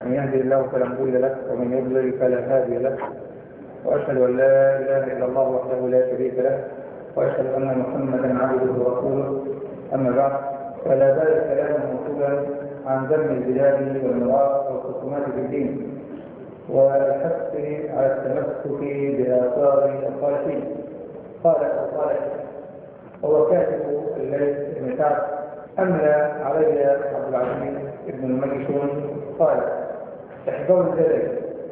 من يهدي الله فلا مضل له ومن يضلل فلا هادي له، وأشهد أن لا إله إلا الله وحده لا شريك له، وأشهد أن محمدا عبده ورسوله. أما بعد، فلا زال الكلام موصولا عن ذم البلاد والمراء والخصومات في الدين، والحث على التمسك بآثار الصالحين. قال الصالح هو كاتب الليث بن سعد: أملى علي عبد العزيز بن المجشون قال: احذروا الجدل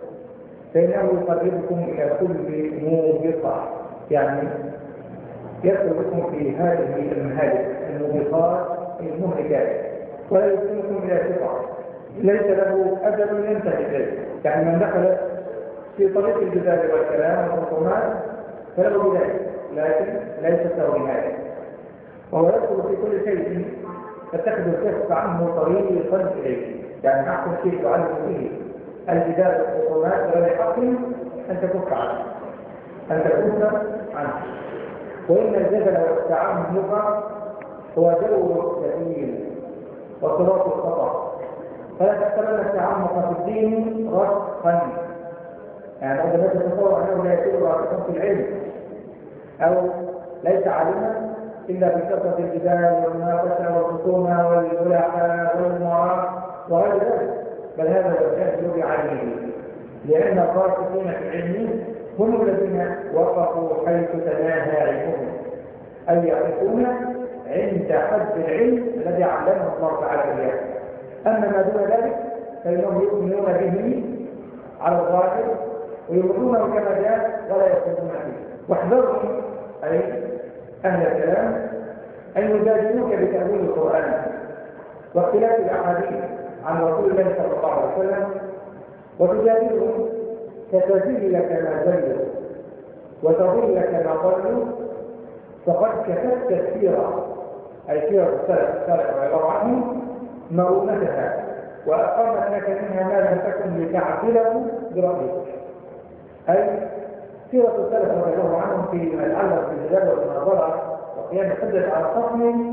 فإنه يقربكم إلى كل موبقة، يعني يدخل بكم في هذه المهالك الموبقات المهلكات، ولا يسلمكم إلى ثقة ليس له أجل ينتهي إليه. يعني من دخل في طريق الجدال والكلام والخصومات فله بداية لكن ليست له نهاية، وهو يدخل في كل شيء يتخذ الكف عنه طريقا إليه. يعني أحسن شيء تعلم فيه الجدال والخصومات غير حق أن تكف عنه، أن تكف عنه. وإن الجدل والتعمق هو جو السبيل وصراط الخطأ، فلا تحتمل التعمق في الدين رسخا. يعني بعض الناس يتصور أنه لا يكون راسخا في العلم أو ليس عالما إلا بكثرة الجدال والمناقشة والخصومة والملاحة والمعارضة وغير ذلك، بل هذا هو الجهل بعينه، لأن الراسخين في العلم هم الذين وقفوا حيث تناهى علمهم، أي يعرفون عند حد العلم الذي علمه الله تعالى إياه. أما ما دون ذلك فإنهم يؤمنون به على الظاهر ويؤمنونه كما جاء ولا يخرجون فيه. واحذرهم أي أهل الكلام أن يجادلوك بتأويل القرآن واختلاف الأحاديث عن رسول الله صلى الله عليه وسلم، وتجادلهم فتزل كما زلوا وتضل كما ضلوا، فقد كتبت السيرة أي سيرة السلف رضي الله عنهم مرونتها، وأقامت لك منها ما لم تكن لتعدله برأيك. أي سيرة السلف رضي الله عنهم فيما يتعلق بالجدال والمناظرة وقيام الحجة على الخصم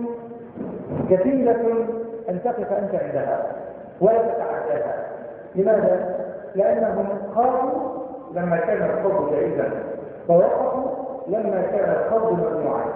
كثيرة أن تقف أنت عندها ولا تتعداها. لماذا؟ لأنهم خافوا لما كان الخوض جائزا، ووقفوا لما كان الخوض ممنوعا.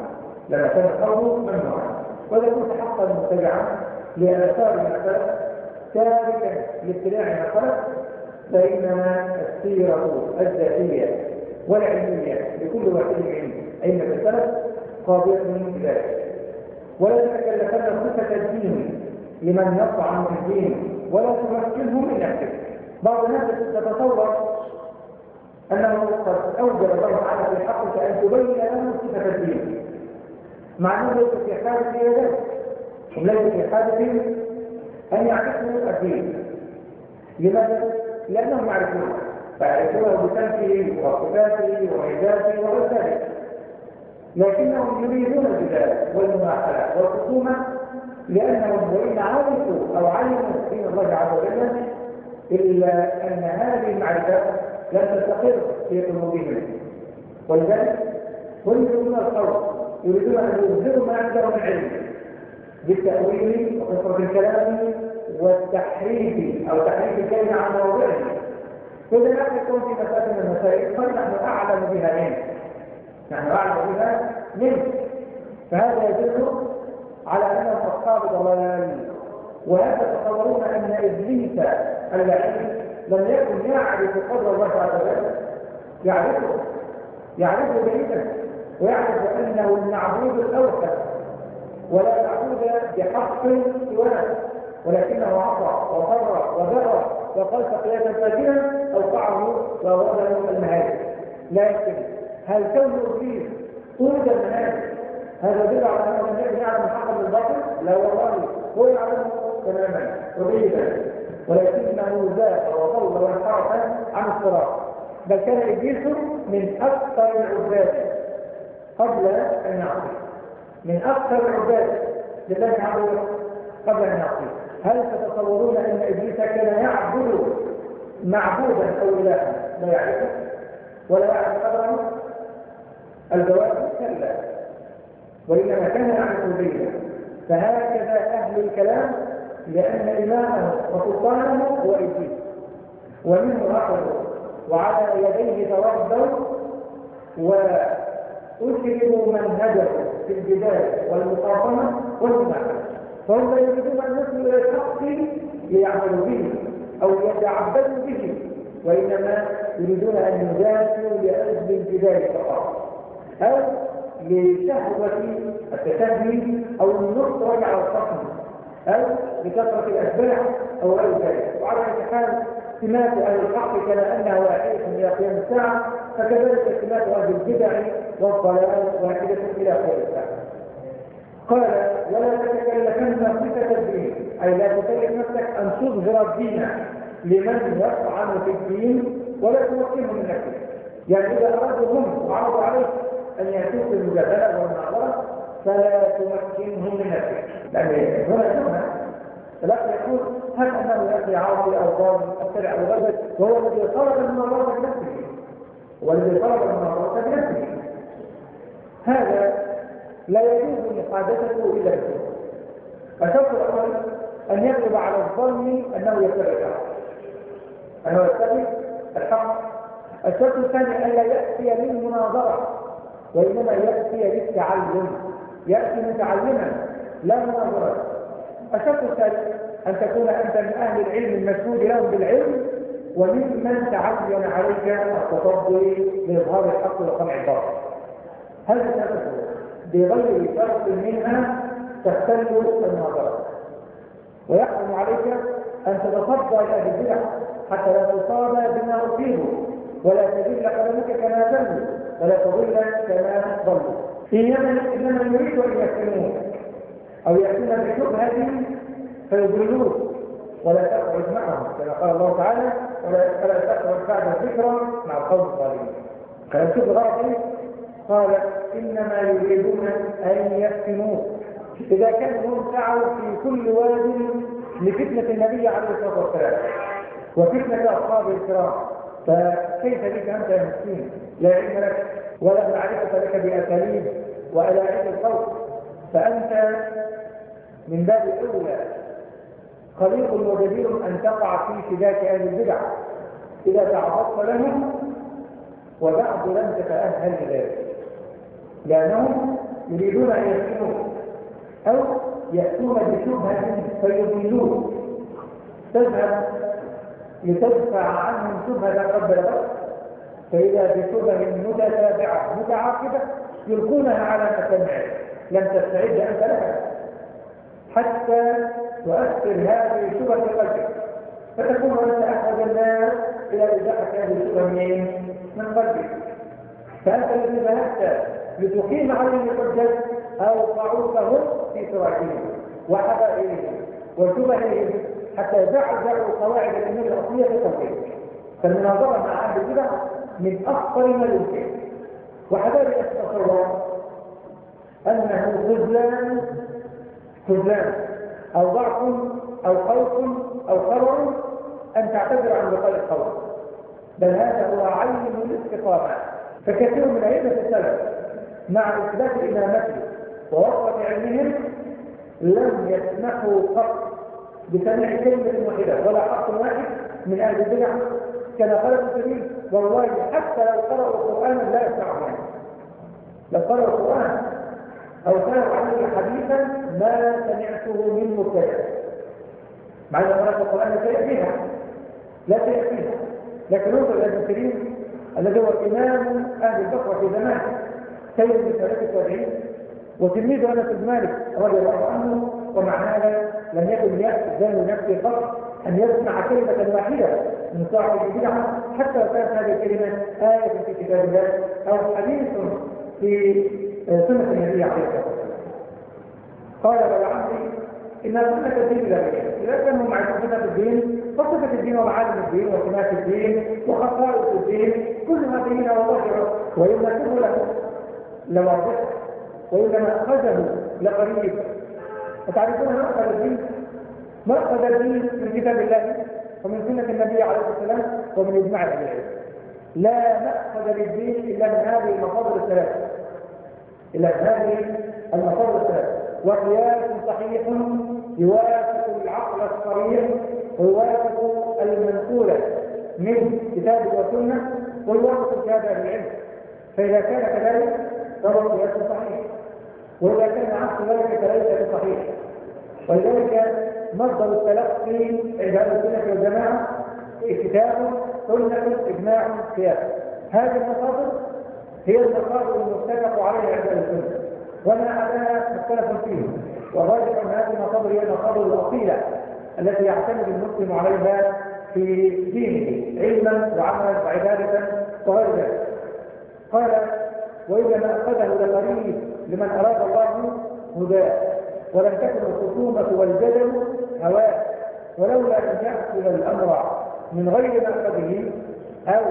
وإذا كنت حقا متبعا لآثار السلف تاركا لابتلاع الخلق، فإنما السيرة الذاتية والعلمية لكل واحد من أئمة السلف قابلة لذلك. ولا تتكلفن صفة الدين لمن يطعن في الدين ولا تمكنه من نفسك. بعض الناس تتصور أنه قد أوجب الله تعالى في حقك أن تبين له صفة الدين، مع أنه ليس في حاجة إلى ذلك، هم ليس في حاجة أن يعرفوا الدين. لماذا؟ لأنهم يعرفونه، فيعرفونه بسمته وصفاته وعزاته وغير ذلك، لكنهم يريدون الجدال والمناقشة والخصومة، لأنهم وإن عرفوا أو علموا دين الله عز وجل إلا أن هذه المعرفة لم تستقر في قلوبهم، ولذلك هم يريدون القول، يريدون أن يظهروا ما عندهم من علم بالتأويل وكثرة الكلام والتحريف أو تحريف الكلمة عن مواضعه. فإذا لم يكن في مسألة من المسائل فنحن أعلم بها منه، فهذا يدل على أنهم أصحاب ضلال. ولا تتصورون أن إبليس اللعين لم يكن يعرف قدر الله عز وجل، يعرفه جيدا، ويعرف أنه المعبود الأوحد ولا معبود بحق سواه، ولكنه عصى وفر وجرى وقال قياسا فاجرا أوقعه وأورده المهالك. لكن هل كون إبليس أورد المهالك هذا يدل على أنه لم يكن يعلم الحق من الباطل؟ لا والله، هو يعلمه تماما وبيدا، ولكنه زاد وضل وانحرف عن الصراط. بل كان إبليس من أكثر العباد قبل أن يعصي، من أكثر العباد لله عز وجل قبل أن يعصي. هل تتصورون أن إبليس كان يعبد معبودا أو إلها لا يعرفه ولا يعرف قدره؟ الجواب كلا، وإنما كان يعرف البيت. فهكذا أهل الكلام، لأن إمامه وسلطانه هو إبليس، ومنه أخذوا وعلى يديه توضوا وأشربوا منهجه في الجدال والمقاومة والمناقشة، فهم لا يريدون أن يصلوا إلى الحق ليعملوا به أو يتعبدوا به، وإنما يريدون أن يجادلوا لأجل الجدال فقط، أو لشهوة التشهي أو النصر على الخصم، أو لكثرة الأتباع أو غير ذلك. وعلى أي حال سمات أهل الحق كما أنها واحدة إلى قيام الساعة، فكذلك سمات أهل البدع والضلال واحدة إلى قيام الساعة. قال ولا تتكلفن صفة الدين، أي لا تكلف نفسك أن تظهر الدين لمن يطعن في الدين ولا تمكنه من نفسك. يعني إذا أرادوا هم وعرضوا عليك أن يأتوك المجادلة والمعذرة فلا تمكنهم من نفسك، لأن هنا شبهة. فلا يقول هل أنه يأتي عاصي أو ضال أو سرع أو غربت وهو الذي طلب المناظرة بنفسه، والذي طلب المناظرة بنفسه، هذا لا يجوز محادثته إلا بالسوء. الشرط الأول أن يغلب على الظن أنه يتبع الحق. الشرط الثاني أن لا يأتي للمناظرة وإنما يأتي للتعلم، يأتي متعلما لا مناظرة. الشرط الثالث أن تكون أنت من أهل العلم المشهود لهم بالعلم وممن تعين عليك التصدي لإظهار الحق وقمع الباطل. هذا الشرط بغير شرط منها تختل المناظرة، ويحرم عليك أن تتصدى لأهل البدع حتى لا تصاب بما أصيبوا ولا تذل قدمك كما ذلوا ولا تضل كما ضلوا. إنما يريد أن يفتنوك أو يأتون بشبهة فيضلوك ولا تقعد معهم، كما قال الله تعالى ولا تقعد بعد الذكرى مع القوم الظالمين. كان شوف غلط ايه؟ قال انما يريدون ان يفتنوك. اذا كانوا هم سعوا في كل واد لفتنه النبي عليه الصلاه والسلام وفتنه اصحابه الكرام، فكيف بك انت يا مسكين لا علم لك ولا معرفه لك باساليب والاعيب الخوف؟ فانت من باب اولى خليق وجدير ان تقع في شباك اهل البدع اذا تعرضت لهم، وبعد لم تتاهل لذلك، لانهم يريدون ان يفتنوك او ياتون بشبهه فيضلوك، تذهب لتدفع عنهم شبهه قد بلغت، فاذا بشبه متتابعه متعاقبه يلقونها على مسامعك لم تستعد انت لها حتى تؤثر هذه الشبهه في قلبك، فتكون انت احد الناس الى ازاحه هذه الشبهه من قلبك. فانت الذي ذهبت لتقيم عليهم الحجه اوقعوكهم في سراجهم وحبائلهم وشبههم حتى زعزعوا قواعد الامور الاصليه في قلبك. فالمناظره مع اهل البدع من اخطر ما يمكن، وحذاري اتصور انه خذلان او ضعف او خوف او قرر ان تعتذر عن لقاء القوم، بل هذا هو عين الاستقامه. فكثير من ائمه السلف مع اثبات امامته ووفره علمهم لم يسمحوا قط بسماع كلمه واحده ولا حرف واحد من اهل البدع، كما قال ابن سبيل والله حتى لو قرأوا القرآن لا يسمعون، لو قرأوا القرآن أو سمعوا عليه حديثا ما سمعته من مبتدع، مع أن قراءة القرآن لا تأتيها، لكن انظر إلى ابن سبيل الذي هو إمام أهل البصرة في زمانه سيد من ثلاثة التابعين وتلميذ أنس بن مالك رضي الله عنه، ومع هذا لم يكن يأذن لنفسه قط أن يسمع كلمة واحدة من صاحب البدعة حتى لو كانت هذه الكلمة آية في كتاب الله أو حديث في سنة النبي عليه الصلاة والسلام. قال ولعمري إن صفة الدين لا بد، إذا كانوا مع صفة الدين فصفة الدين ومعالم الدين وسمات الدين وخصائص الدين كلها بينة وظاهرة، وإن كله له لواضح وإذا ما أخذه لقريب. وتعرفون مأخذ الدين؟ مأخذ الدين من كتاب الله ومن سنة النبي عليه الصلاة والسلام ومن إجماع العلم. لا مأخذ للدين إلا من هذه المصادر الثلاثة، وقياس صحيح يوافق العقل الصريح ويوافق المنقولة من كتاب وسنة ويوافق في هذا العلم. فإذا كان كذلك فهو قياس صحيح، وإذا كان عكس ذلك فليس بصحيح. ولذلك مصدر التلقي عند أهل السنة والجماعة كتاب سنة إجماع قياس. هذه المصادر هي المصادر المتفق عليها عند أهل السنة، وما عداها مختلف فيه. والراجح أن هذه المصادر هي المصادر الأصيلة التي يعتمد المسلم عليها في دينه علما وعملا وعبادة وغير ذلك. قال: وإذا ما أخذه لقريب لمن أراد الله هداه، ولم تكن الخصومة والجدل هواه، ولولا أن يأخذ الأمر من غير مأخذه أو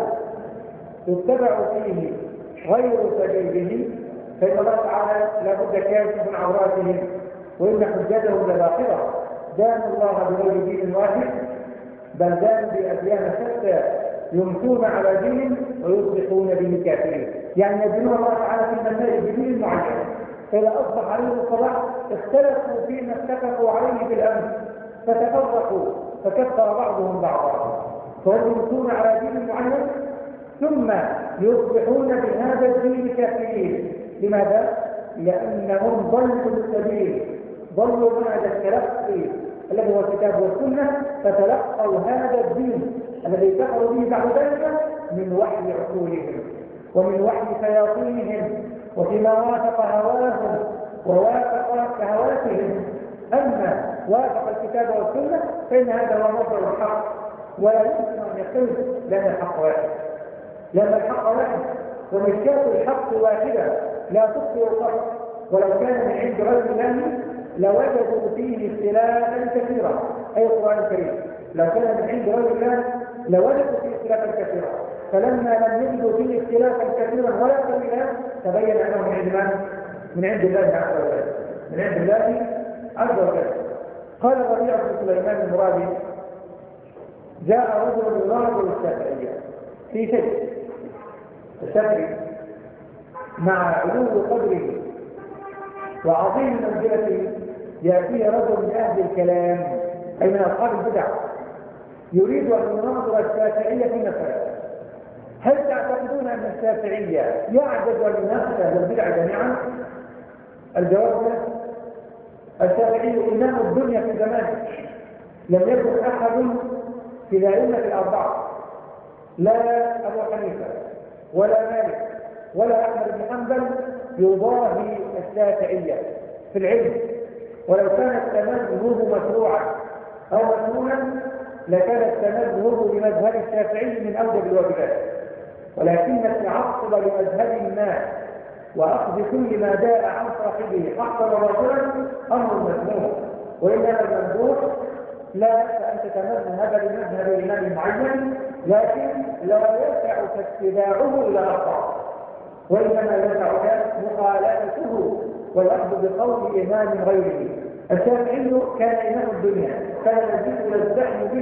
يتبع فيه غير سبيله فإن الله تعالى لابد كاشف عوراتهم، وإن حجتهم لباقرة. دانوا الله بغير دين واحد، بل دانوا بأديان شتى يمسون على دين ويصبحون به كافرين. يعني يدينون الله تعالى في المنهج بدين معين، فإذا أصبح عليه الصلاح اختلفوا فيما اتفقوا عليه بالأمر فتفرقوا فكفر بعضهم بعضا، فهم يمسون على دين معين ثم يصبحون بهذا الدين كافرين. لماذا؟ لأنهم ضلوا السبيل، ضلوا منهج التلقي الذي هو الكتاب والسنة، فتلقوا هذا الدين الذي كفروا به بعد ذلك من وحي عقولهم ومن وحي شياطينهم وفيما وافق هواهم ووافق شهواتهم. أما وافق الكتاب والسنة فإن هذا هو مصدر الحق، ولا يمكن أن يختلف لأن الحق واحد، لأن الحق واحد ومشكاة الحق واحدة لا تخطئ القصد. ولو كان من عند غير الله لوجدوا فيه اختلافا كثيرا، أي القرآن الكريم لو كان من عند غير الله لوجدوا فيه اختلافا كثيرا، فلما لم يجدوا فيه اختلافا كثيرا ولا قليلا تبين أنه من عند من؟ من عند الله عز وجل، من عند الله عز وجل. قال الربيع بن سليمان المرادي: جاء رجل يناظر الشافعية في شيء، الشافعي مع علو قدره وعظيم منزلته يأتيه رجل من أهل الكلام أي من أصحاب البدع يريد أن يناظر الشافعية في مسألة. هل تعتقدون أن الشافعية يعجز أن يناقش أهل البدع جميعا؟ الجواب لا. الشافعي إمام الدنيا في زمانه، لم يكن أحد في الأئمة الأربعة، لا أبو حنيفة ولا مالك ولا أحمد بن حنبل يضاهي الشافعية في العلم. ولو كان التمذهب مشروعا أو مسنونا لكان التمذهب بمذهب الشافعي من أوجب الواجبات، ولكن التعصب لمذهب ما وأخذ كل ما جاء عن صاحبه حقا وباطلا أمر مذموم، وإنما الممدوح لا أن تتمذهب لمذهب إمام معين، لكن لا يسعك اتباعه إلى أخطاء، وإنما يسعك مخالفته والأخذ بقول إمام غيره. الشافعي كان إمام الدنيا، كان يجب يزدحم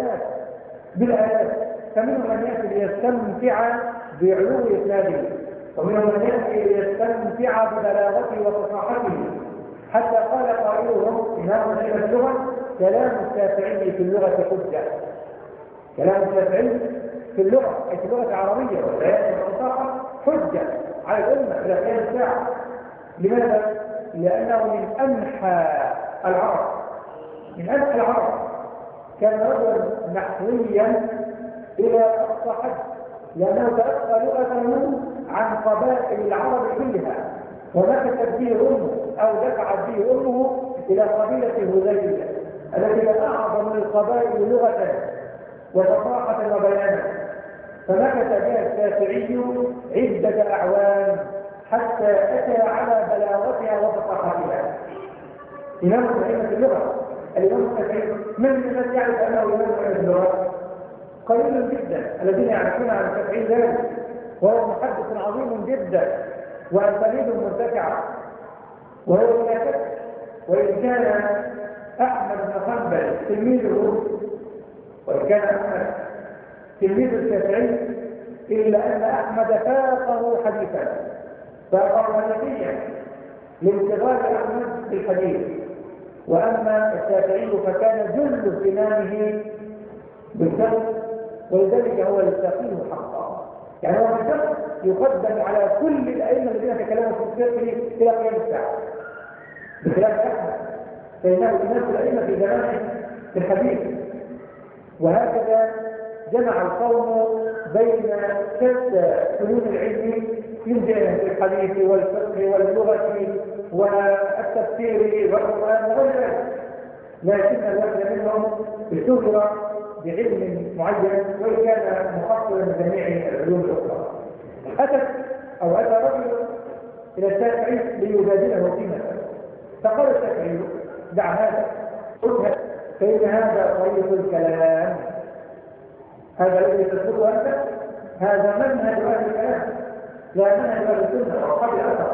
بالآلاف، فمنهم من يأتي ليستمتع بعلو إسناده، ومنهم من يأتي ليستمتع ببلاغته وفصاحته، حتى قال قائلهم إمام علم اللغة: كلام الشافعي في اللغة حجة. كلام الشافعي في اللغة أي في اللغة العربية والبيان والفصاحة حجة على الأمة إلى قيام الساعة. لماذا؟ لأنه من أنحى العرب، من أنحى العرب، كان رجلا نحويا إلى أقصى حد، لأنه تلقى لغته عن قبائل العرب كلها، ومكثت به أمه أو دفعت به أمه إلى قبيلة هذيل التي هي أعظم القبائل لغة وفصاحة وبيانا، فمكث بها الشافعي عدة أعوام حتى أتى على بلاغتها وفصاحتها. إمام أئمة اللغة الإمام الشافعي، من الناس يعرف أنه إمام أئمة اللغة؟ قليل جدا الذين يعرفون عن الشافعي ذلك، وهو محدث عظيم جدا وأسانيد مرتفعة، وهو لا شك وإن كان أحمد بن حنبل تلميذه، وإن كان أحمد تلميذ الشافعي، إلا أن أحمد فاقه حديثا، فاقه حديثيا لانتظار أحمد بالحديث، وأما الشافعي فكان جل اهتمامه بالفقه ولذلك هو الفقيه حقا. يعني هو الفقه يقدم على كل الأئمة الذين تكلموا في الفقه إلى قيام الساعة، بخلاف أحمد فإنه إمام الأئمة في زمانه في الحديث. وهكذا جمع القوم بين شتى فنون العلم من الحديث والفقه واللغة والتفسير والقرآن وغير ذلك، لكن الواحد منهم اشتهر بعلم معين وإن كان مخصصا لجميع العلوم الأخرى. أتى رجل إلى الشافعي ليجادله في مسألة، فقال الشافعي: دع هذا، اترك، فإن هذا طريق الكلام، هذا الذي تذكره أنت هذا منهج أهل الكلام لا منهج أهل السنة أو قبل الأثر،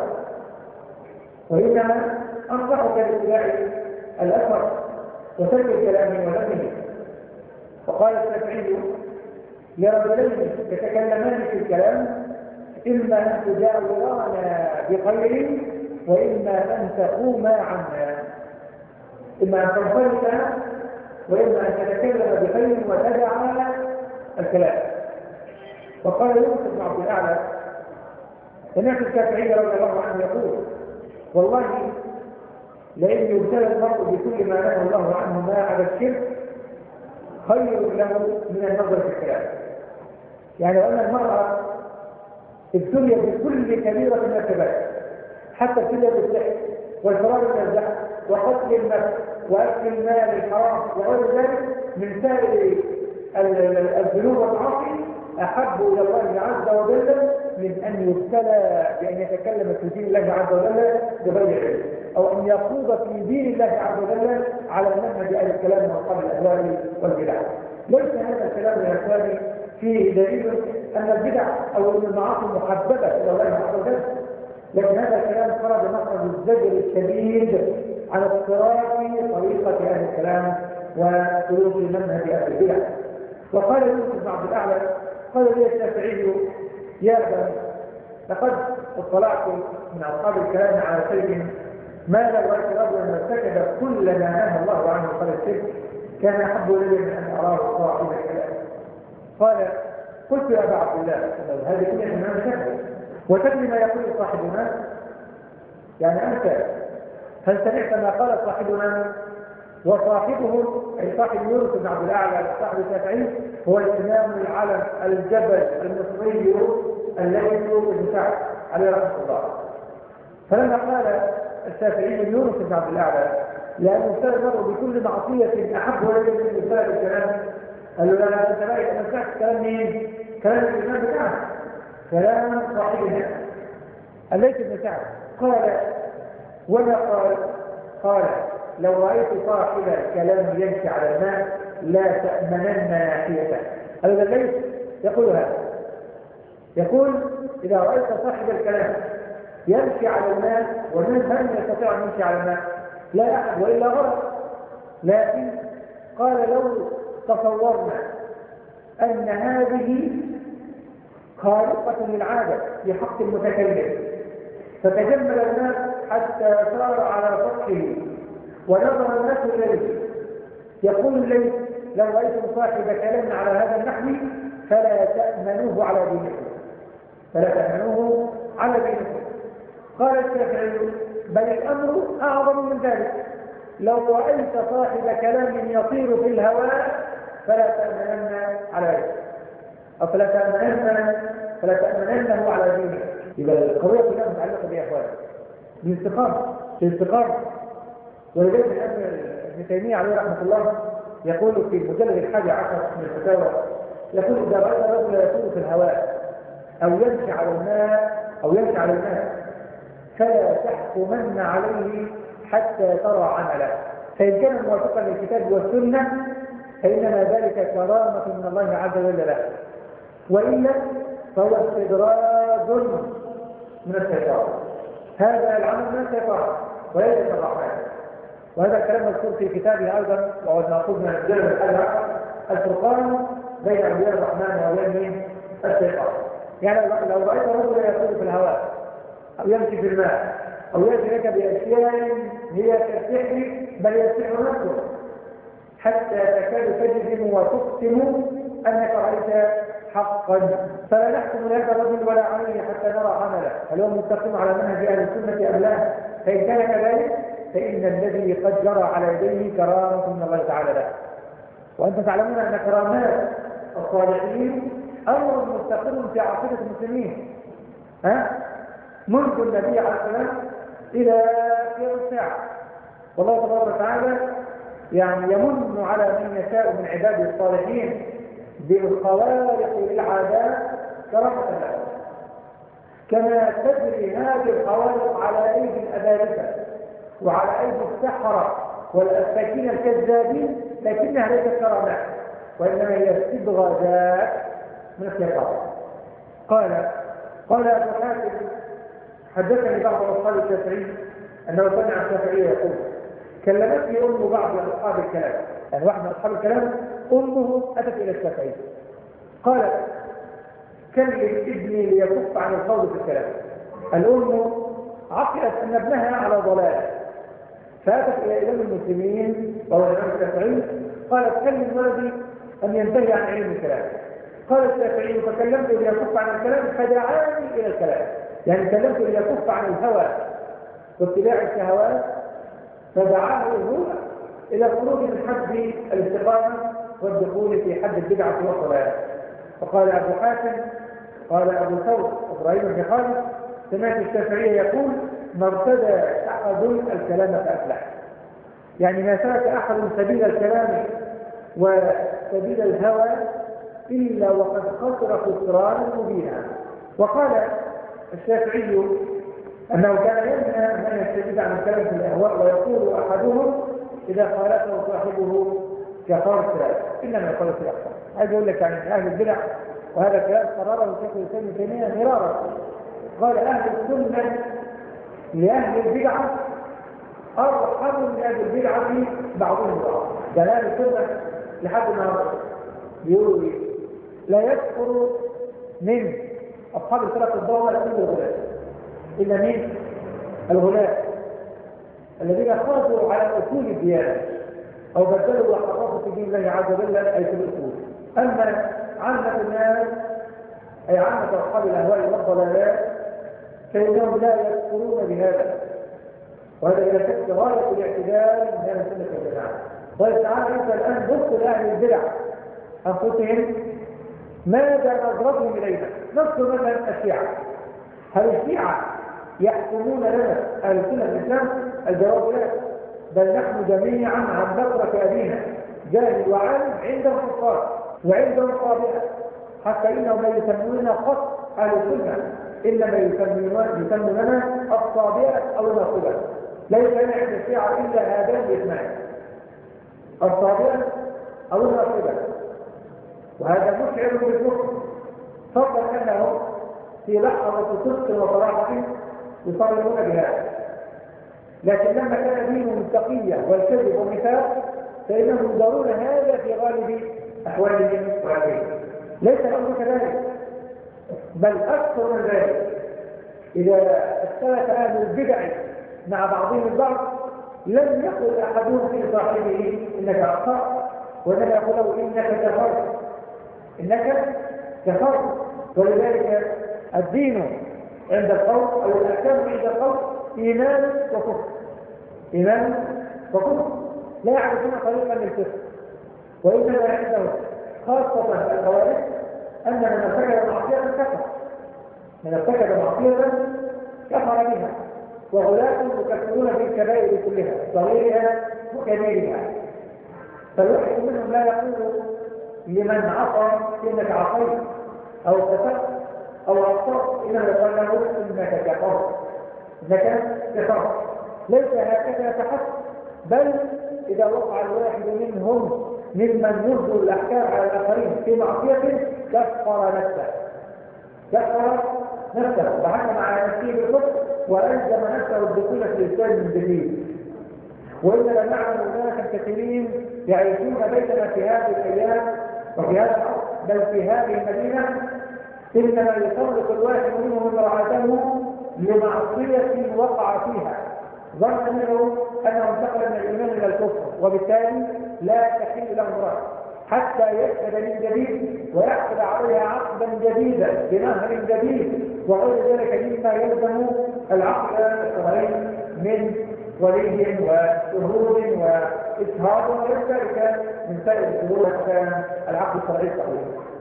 وإنما أنصحك باتباع الأثر وترك الكلام ولمه. وقال الشافعي: لرجلين يتكلمان في الكلام إما أن تجاورانا بخير وإما أن تقوما عنا، إما أن تنفرد وإما أن تتكلم بخير وتدع الكلام. وقال يوسف بن عبد الأعلى: سمعت الشافعي رضي الله عنه يقول: والله لئن يبتلى المرء بكل ما نهى الله عنه ما على الشرك خير له من النظر في الكلام. يعني لو أن المرأة ابتلي بكل كبيرة من الكبائر، حتى ابتلي بالسحر والفرار من الزحف وقتل النفس وأكل المال الحرام وغير ذلك من سائر الذنوب والمعاصي، أحب إلى الله عز وجل من أن يبتلى بأن يتكلم في دين الله عز وجل بغير علم، أو أن يخوض في دين الله عز وجل على منهج أهل الكلام وأصحاب الأهواء والبدع. ليس هذا الكلام يا إخواني فيه دليل أن البدع أو أن المعاصي محببة إلى الله عز وجل، لكن هذا الكلام فرض مخرج الزجر الشديد على اضطراب طريقة أهل الكلام وسلوك منهج أهل البدع. وقال يوسف بن عبد الأعلى: قال لي الشافعي: يا أبا، لقد اطلعت من أصحاب الكلام على شيء ما لو رأيت رجلا ارتكب كل ما نهى الله عنه قال الشرك كان أحب لي من أن أراه صاحب الكلام. قال: قلت يا أبا عبد الله، هذه كلها من شافعي، وتدري ما يقول صاحبنا؟ يعني أنت هل سمعت ما قال صاحبنا؟ وصاحبه أي صاحب يونس بن عبد الأعلى صاحب الشافعي هو الإمام العلم الجبل المصري الذي بن سعد عليه رحمه الله. فلما قال الشافعي يونس بن عبد الأعلى لأنه ابتلى المرء بكل معصية أحب إليه من ابتلاء الكلام، قال له: لا أنت لا يتمسك كلام مين؟ كلام الإمام بتاعه، كلام صاحبنا الليث بن سعد. قال: وما قال؟ قال: لو رأيت صاحب الكلام يمشي على الماء لا تأمنن ناحيته. هذا الليث يقول هذا، يقول: إذا رأيت صاحب الكلام يمشي على الماء، ومن يستطيع أن يمشي على الماء؟ لا أحد وإلا غلط. لكن قال: لو تصورنا أن هذه خارقة للعادة في حق المتكلم، فتجمل الناس حتى صار على سطحه ونظر الناس إليه، يقول الليث: لو رأيتم صاحب كلام على هذا النحو فلا تأمنوه على دينكم، فلا تأمنوه على دينكم. قال الشافعي: بل الأمر أعظم من ذلك، لو رأيت صاحب كلام يطير في الهواء فلا تأمنن عليه، أو فلا تأمننه على دينك. يبقى القضية كلها متعلقة بها يا إخوان بالاستقامة. ولذلك ابن تيمية عليه رحمة الله يقول في المجلد 11 من الفتاوى، يقول: إذا رأيت الرجل يطير في الهواء أو يمشي على الماء فلا تحكمن عليه حتى ترى عمله، فإن كان موافقا للكتاب والسنة فإنما ذلك كرامة من الله عز وجل له، وإلا فهو استدراج من الشيطان. هذا العمل من الشيطان وليس من الرحمن. وهذا الكلام مذكور في كتابه أيضا، وهو المأخوذ من الجلد الأزرق، الفرقان بين أولياء الرحمن وأولياء الشيطان. يعني لو رأيت رجلا يطير في الهواء أو يمشي في الماء أو يأتي لك بأشياء هي كالسحر بل يسحر نفسه حتى تكاد تجزم وتقسم أنك رأيت حقا، فلا نحكم لهذا الرجل ولا عليه حتى نرى عمله هل هو مستقيم على منهج أهل السنة أم لا. فإن كان كذلك فإن الذي قد جرى على يديه كرامة من الله تعالى له. وأنتم تعلمون أن كرامات الصالحين أمر مستقر في عقيدة المسلمين منذ النبي عليه السلام إلى قيام الساعة. والله تبارك وتعالى يعني يمن على من يشاء من عباده الصالحين بالخوارق للعادات كرامة له، كما تجري هذه الخوارق على أيدي الأبارسة وعلى أيدي السحرة والأفاكين الكذابين، لكنها ليست كرامات وإنما هي استدراجات من الشيطان. قال أبو حاتم حدثني بعض أصحاب الشافعي أنه سمع الشافعي يقول كلمتني أم بعض أصحاب الكلام، يعني واحد من أصحاب الكلام أمه أتت إلى الشافعي قالت كلم ابني ليكف عن القول في الكلام. الأم عقلت أن ابنها على ضلال فأتت إلى إمام المسلمين وهو الإمام الشافعي قالت كلم ولدي أن ينتهي عن علم الكلام. قال الشافعي فكلمت ليكف عن الكلام فدعاني إلى الكلام، يعني كلمت ليكف عن الهوى واتباع الشهوات فدعاه هو إلى الخروج من حد الاستقامة والدخول في حد البدعة والضلال. فقال أبو حاتم قال أبو ثور إبراهيم بن خالد سمعت الشافعي يقول ما ارتدى أحد الكلام فأفلح، يعني ما سلك أحد سبيل الكلام وسبيل الهوى إلا وقد خسر خسرانا مبينا. وقال الشافعي أنه كان ينهى أن يستجيب عن الكلام في الأهواء ويقول أحدهم إذا خالفه صاحبه كفار السلام إنما يقول في الأخطاء. عايز أقول لك يعني أهل البدع، وهذا كلام قرره شيخ الإسلام ابن تيمية مرارا، قال أهل السنة لأهل البدعة أرحم من أهل البدعة بعضهم بعض. ده أهل السنة لحد النهارده يقول لا يذكر من أصحاب الفرق الضالة إلا الغلاة، إلا مين؟ الغلاة الذين خرجوا على أصول الديانة أو بدلوا وحرفوا في دين الله عز وجل أي في الأصول. أما عامة الناس أي عامة أصحاب الأهواء والضلالات فإنهم لا يذكرون بهذا، وهذا إلى شك غاية الاعتدال من أهل السنة والجماعة. طيب تعالى أنت الآن بص لأهل البدع أنفسهم ماذا نظرتهم إلينا؟ نفس مثلا الشيعة. هل الشيعة يحكمون لنا أهل السنة الإسلام؟ الجواب لا، بل نحن جميعا عن بكرة أبينا جاهل وعالم عندهم كفار وعندهم صابئة، حتى إنهم لا يسموننا قط أهل السنة إنما يسموننا الصابئة أو الناصبة. ليس لنا عند الشيعة إلا هذان الاثنان، الصابئة أو الناصبة، وهذا مشعر بالكفر، فضلا أنهم في لحظة صدق وصراحة يصرحون بهذا. لكن لما كان دينهم التقية والكذب والنفاق فإنهم يدارون هذا في غالب أحوالهم وعليهم. ليس الأمر كذلك، بل أكثر من ذلك. إذا اختلف أهل البدع مع بعضهم البعض لم يقل أحدهم في صاحبه إنك أخطأت، وإنما يقول له إنك كفرت، إنك كفرت. ولذلك الدين عند القوم أو الأحكام عند القوم إيمان وكفر، إيمان وكفر، لا يعرفون طريقا للكفر. وإنما عندهم خاصة الخوارج أن من ارتكب معصية كفر، من ارتكب معصية كفر بها، وغلاة يكفرون بالكبائر كلها صغيرها وكبيرها. فالواحد منهم لا يقول لمن عصى إنك عصيت أو كفرت أو أخطأت، إنما يقول له إنك كفرت، إنك كفرت. ليس هكذا فحسب، بل إذا وقع الواحد منهم ممن يرجو الأحكام على الآخرين في معصية كفر نفسه، كفر نفسه وحكم على نفسه بالكفر وألزم نفسه الدخول في الإسلام من جديد. وإننا نعلم أناسا كثيرين يعيشون بيننا في هذه الأيام وفي هذا العصر بل في هذه المدينة إنما يطلق الواحد منهم امرأته لمعصية وقع فيها ظن منه أنه انتقل من الإيمان إلى الكفر، وبالتالي لا تحل له امرأة حتى يشهد من جديد ويعقد عليها عقدا جديدا بمهر جديد وغير ذلك مما يلزم العقد الشرعي من ولي وشهود وإشهاد وغير ذلك من سائر الشهود كان العقد الشرعي صحيح.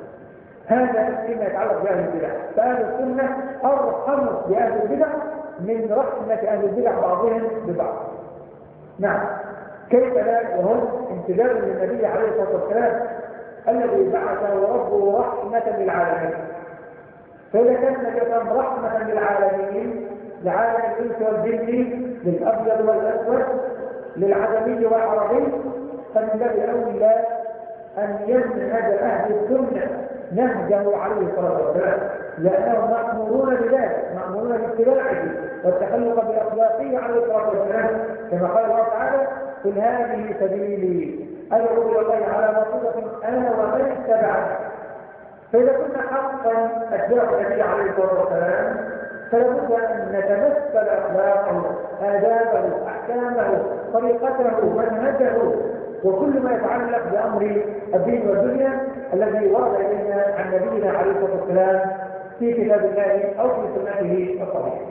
هذا فيما يتعلق بأهل البدع. فأهل السنة أرحم بأهل البدع من رحمة أهل البدع بعضهم ببعض. نعم، كيف لا وهم امتداد للنبي عليه الصلاة والسلام الذي بعثه ربه رحمة للعالمين. فإذا كان النبي رحمة للعالمين، لعالم الإنس والجن، للأبيض والأسود، للعجمي والعربي، فمن باب أولى أن ينهج أهل السنة نهجه عليه الصلاة والسلام، لأنهم مأمورون بذلك، مأمورون باتباعه والتخلق بأخلاقه عليه الصلاة والسلام، كما قال الله تعالى: قل هذه سبيلي أدعو إلى الله على بصيرة أنا ومن اتبعني. فإذا كنا حقا أتباع النبي عليه الصلاة والسلام فلابد أن نتمثل أخلاقه، آدابه، أحكامه، طريقته، منهجه، وكل ما يتعلق بأمر الدين والدنيا الذي ورد إلينا عن نبينا عليه الصلاة والسلام في كتاب الله أو في سنته الصحيحة.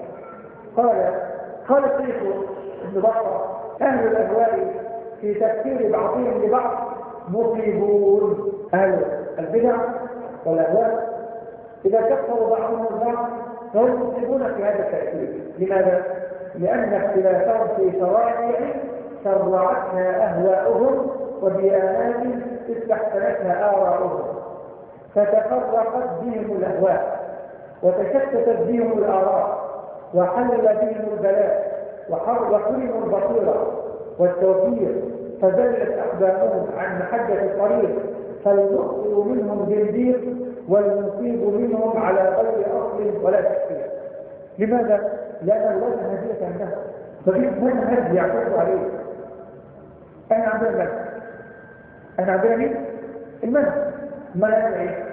قال الشيخ ابن بطة: أهل الأهواء في تفسير بعضهم لبعض مصيبون. أهل البدع والأهواء إذا كفروا بعضهم البعض فهم مصيبون في هذا التأثير. لماذا؟ لأن اختلافهم في شرائع شرعتها أهواؤهم وديانات استحسنتها آراؤهم، فتفرقت بهم الأهواء وتشتتت بهم الآراء وحل بهم البلاء وحرموا البصيرة والتوفيق، فزلت أقدامهم عن محجة الطريق، فالمخطئ منهم زنديق والمصيب منهم على غير أصل ولا تفسير. لماذا؟ لأن الله هدية عندها، ففي منهج يعترض عليه. أنا عندنا المنهج، أنا عندنا مين؟ المنهج. المنهج إيه؟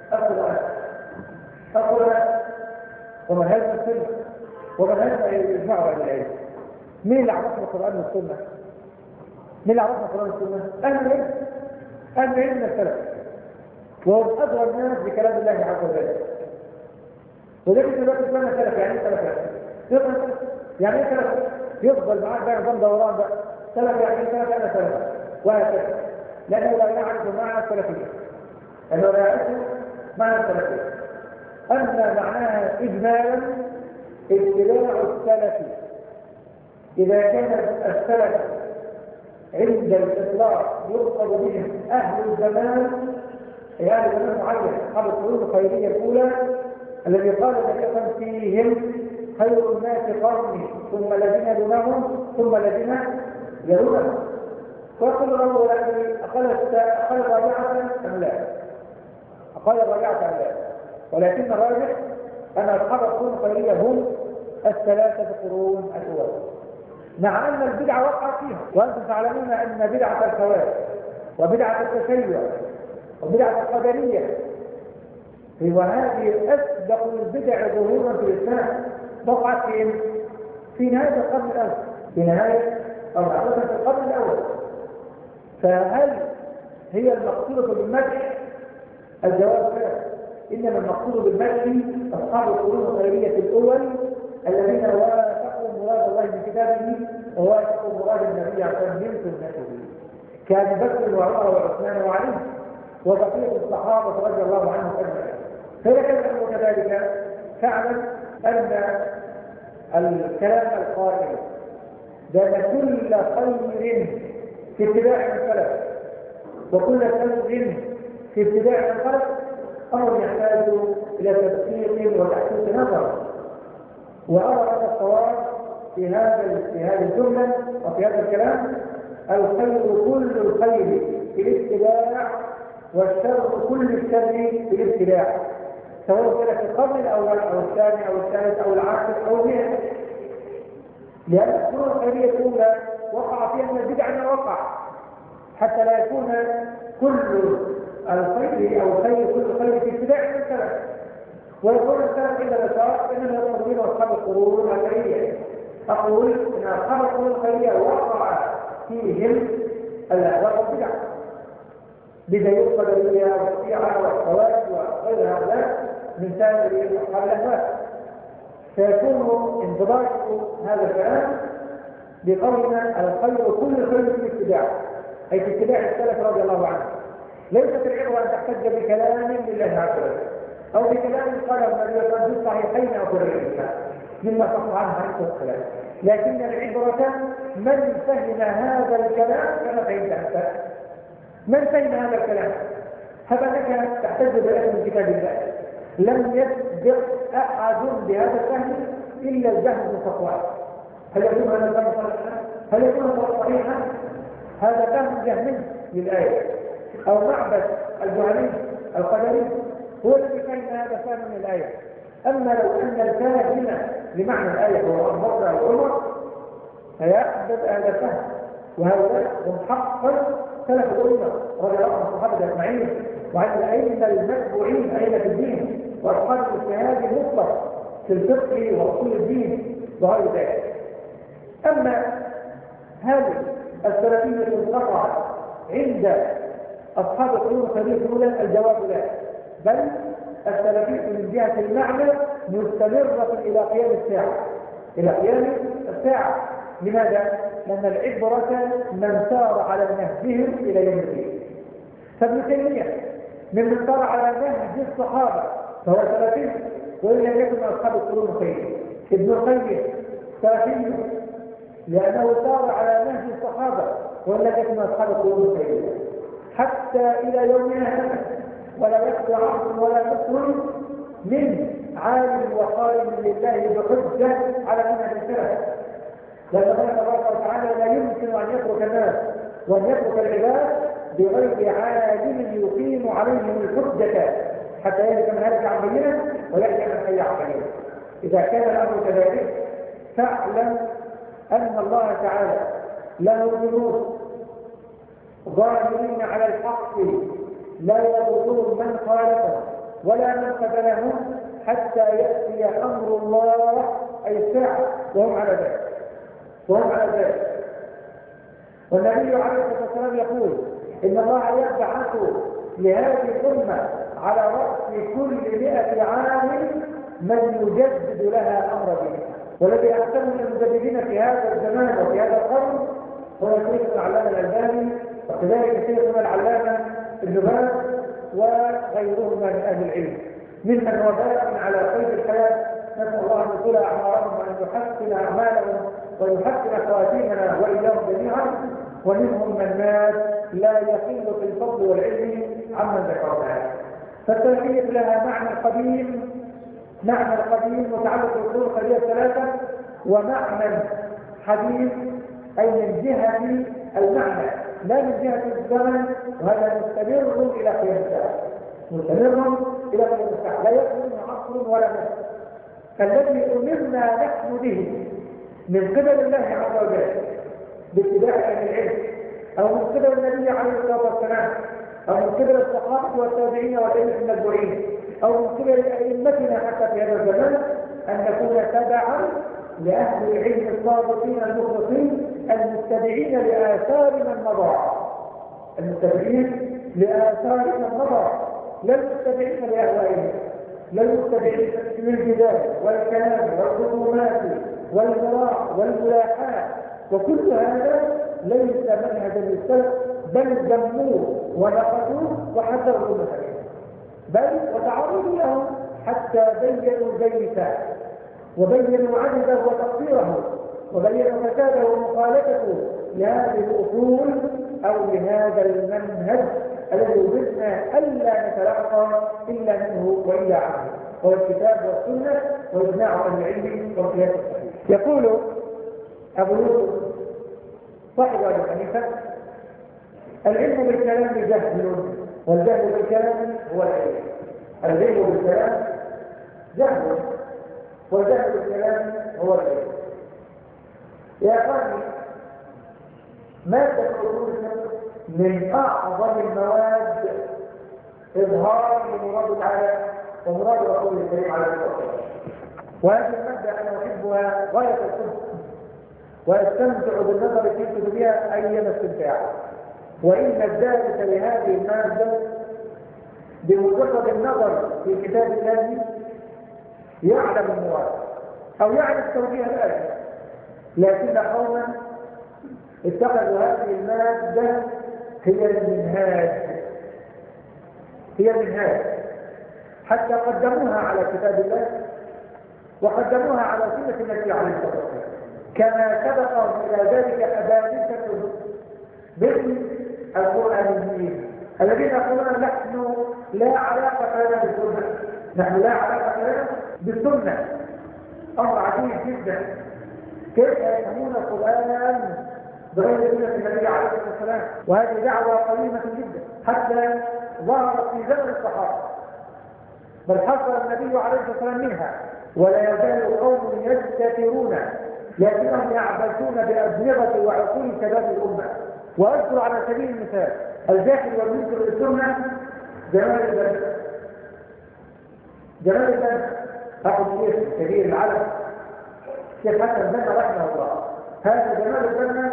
القرآن ومنهج السنة ومنهج الإجماع والعلم. مين اللي عرفنا القرآن والسنة؟ مين اللي عرفنا القرآن والسنة؟ أهل العلم. أهل العلم من السلف، وهم أدرى الناس بكلام الله عز وجل. وذلك دلوقتي كلامنا سلف. يعني ايه سلف؟ يعني ايه سلف؟ يفضل معاك بقى نظام دوران بقى. سلف يعني ايه سلف؟ أنا سلف وهكذا، لأنه لا يعرف معنى السلفية، لأنه لا يعرف معنى السلفية. أما معناها إجمالا اتباع السلف. إذا كان السلف عند الإطلاق يقصد بهم أهل الزمان، أي أهل زمان معين، أصحاب القرون الخيرية الأولى الذي قال لك فيهم خير الناس قرني ثم الذين يلونهم ثم الذين يلونهم. ويقول له: أقل الراجعة أم لا؟ أقل الراجعة أم لا؟ ولكن الراجح أن أصحاب القرون الخيرية هم الثلاثة قرون الأولى، مع أن البدعة وقع فيها. وأنتم تعلمون أن بدعة الخوارج وبدعة التشيع وبدعة القدرية وهذه أسبق البدع ظهورا في الإسلام وقعت في نهاية القرن الأول، في نهاية أو في القرن الأول. فهل هي المقصودة بالمدح؟ الجواب لا، إنما المقصود بالمدح أصحاب القرون الخيرية الأول الذين وافقوا مراد الله من كتابه ووافقوا مراد النبي عليه الصلاة والسلام من سنته، كان بكر وعمر وعثمان وعلي وبقية الصحابة رضي الله عنهم أجمعين. فإذا كان الأمر كذلك فاعلم أن الكلام القائل بأن كل خير في اتباع السلف وكل شر في اتباع الخلق أمر يحتاج إلى تدقيق وتحقيق نظر. وأرى أن الصواب في هذه الجملة وفي هذا الكلام: الخير كل الخير في الاتباع والشر كل الشر في الابتداع، سواء كان في القرن الأول أو الثاني أو الثالث أو العاشر أو المئة. لأن القرون الخيرية الأولى وقع فيها من البدع ما وقع، حتى لا يكون كل الخير أو خير كل خير في ابتداع من السلف. ويقول السلف عند الأشراف إنما يقولون أصحاب القرون الخيرية. أقول إن أصحاب القرون الخيرية وقع فيهم الأهواء والبدع، بدليل القدرية والشيعة والخوارج وغير هؤلاء من سائر أصحاب الأهواء. فيكون انضباط هذا الكلام بقولنا الخير كل خير في اتباع، أي في اتباع السلف رضي الله عنه. ليست العبرة أن تحتج بكلام لله عز وجل أو بكلام قاله النبي صلى الله عليه وسلم في الصحيحين أو في غيرهما مما صح عنه حديث الكلام، لكن العبرة من فهم هذا الكلام كما فهمت أنت. من فهم هذا الكلام؟ هب أنك تحتج بآية من كتاب الله لم يسبق أحد بهذا الفهم إلا الجهل بن صفوان. هل يكون هذا الفهم صحيحا؟ هل يكون هذا صحيحا؟ هذا فهم جهمي للآية، أو معبد الجهمي القدري هو الذي فهم هذا فهم من الآية. أما لو أن الفاهم لمعنى الآية هو أبو بكر أو عمر فيقبل هذا الفهم، وهؤلاء هم حقا سلف الأمة رضي الله عنهم الصحابة أجمعين وعن الأئمة المتبوعين أئمة الدين وأصحاب الاجتهاد المطلق في الفقه وأصول الدين وغير ذلك. أما هذه السلفية القطعة عند أصحاب القرون الثلاثة الأولى الجواب لا، بل السلفية من جهة المعنى مستمرة إلى قيام الساعة، إلى قيام الساعة. لماذا؟ لأن العبرة من سار على نهجهم إلى يوم الدين. فابن تيمية من سار على نهج الصحابة فهو سلفي وإن لم يكن من أصحاب القرون الثلاثة. ابن القيم سلفي لأنه سار على نهج الصحابة وإن لم يكن من أصحاب القرون الثلاثة حتى إلى يومنا هذا. ولا يخفى عصر ولا نصر من عالم وقائم لله بحجة على منهج السلف. لأن الله تبارك وتعالى لا يمكن أن يترك الناس وأن يترك العباد بغير عالم يقيم عليهم الحجة حتى يجد من هلك عن بينه ويأتي من حي عن بينه. إذا كان الأمر كذلك فاعلم أن الله تعالى له جنود ظاهرين على الحق لا يضرون من خالفهم ولا من قتلهم حتى يأتي أمر الله أي الساعة وهم على ذلك. والنبي عليه الصلاة والسلام يقول إن الله يبعث لهذه الأمة على رأس كل 100 عام من يجدد لها أمر دينها. والذي أحسن من المجددين في هذا الزمان وفي هذا القرن هو شيخنا العلامة الألباني وكذلك شيخنا العلامة ابن باز وغيرهما من أهل العلم ممن هو دائم على قيد الحياة. نسأل الله أن يطول أعمارهم وأن يحسن أعمالهم ويحسن خواتيمنا وإياهم جميعا. ومنهم من مات لا يقل في الفضل والعلم عمن ذكرناه. فالتوحيد لها معنى القديم متعلق بالقرون القديمة الثلاثة، ومعنى حديث أي من جهة المعنى لا من جهة الزمن، وهذا مستمر إلى قيام الساعة. لا يكون عصر ولا نسل. فالذي أمرنا نحن به من قبل الله عز وجل باتباع أهل العلم أو من قبل النبي عليه الصلاة والسلام أو من قبل الصحابة والتابعين والأئمة المتبوعين أو من قبل أئمتنا حتى في هذا الزمان أن نكون تبعا لأهل العلم الصادقين المخلصين المتبعين لآثار من مضى، لا المتبعين لأهوائهم، لا المتبعين للجدال والكلام والخصومات والمراء والملاحات. وكل هذا ليس منهجا للسلف، بل ذموه ونقدوه وحذروا منه، بل وتعرضوا له حتى بينوا زيته وبينوا عجزه وتقصيره وبينوا فساده ومخالفته لهذه الأصول أو لهذا المنهج الذي أمرنا ألا نتلقى إلا منه وإلا عنه، وهو الكتاب والسنة وإجماع أهل العلم والقياس الصحيح. يقول أبو يوسف صاحب أبي حنيفة: العلم بالكلام جهل، والجهل بالكلام هو العلم. العلم بالكلام جهل، والجهل بالكلام هو العلم. يا أخواني، مادة الأصول من أعظم المواد إظهار لمراد الله ومراد رسوله الكريم عليه الصلاة والسلام. وهذه المادة أنا أحبها غاية الحب، واستمتع بالنظر في كتبها أيام استمتاع. وإن الدارس لهذه المادة بمجرد النظر في كتاب الله يعلم المراد أو يعرف توجيه الآية، لكن قوما اتخذوا هذه المادة هي المنهاج حتى قدموها على كتاب الله وقدموها على سنة النبي عليه الصلاة والسلام، كما سبقهم إلى ذلك أبادسة باسم القرآنيين الذين يقولون نحن لا علاقة لنا بالسنة، نحن لا علاقة لنا بالسنة. أمر عجيب جدا، كيف يفهمون القرآن بغير سنة النبي عليه الصلاة والسلام؟ وهذه دعوة قديمة جدا حتى ظهرت في زمن الصحابة، بل حذر النبي عليه الصلاة والسلام منها. ولا يزال قوم يستترون لكنهم يعبثون بأدمغة وعقول شباب الأمة. وأذكر على سبيل المثال الجاهل والمنكر للسنة جمال البدر أخذ الشيخ كبير العلم الشيخ حسن بن رحمه الله. هذا جمال البدر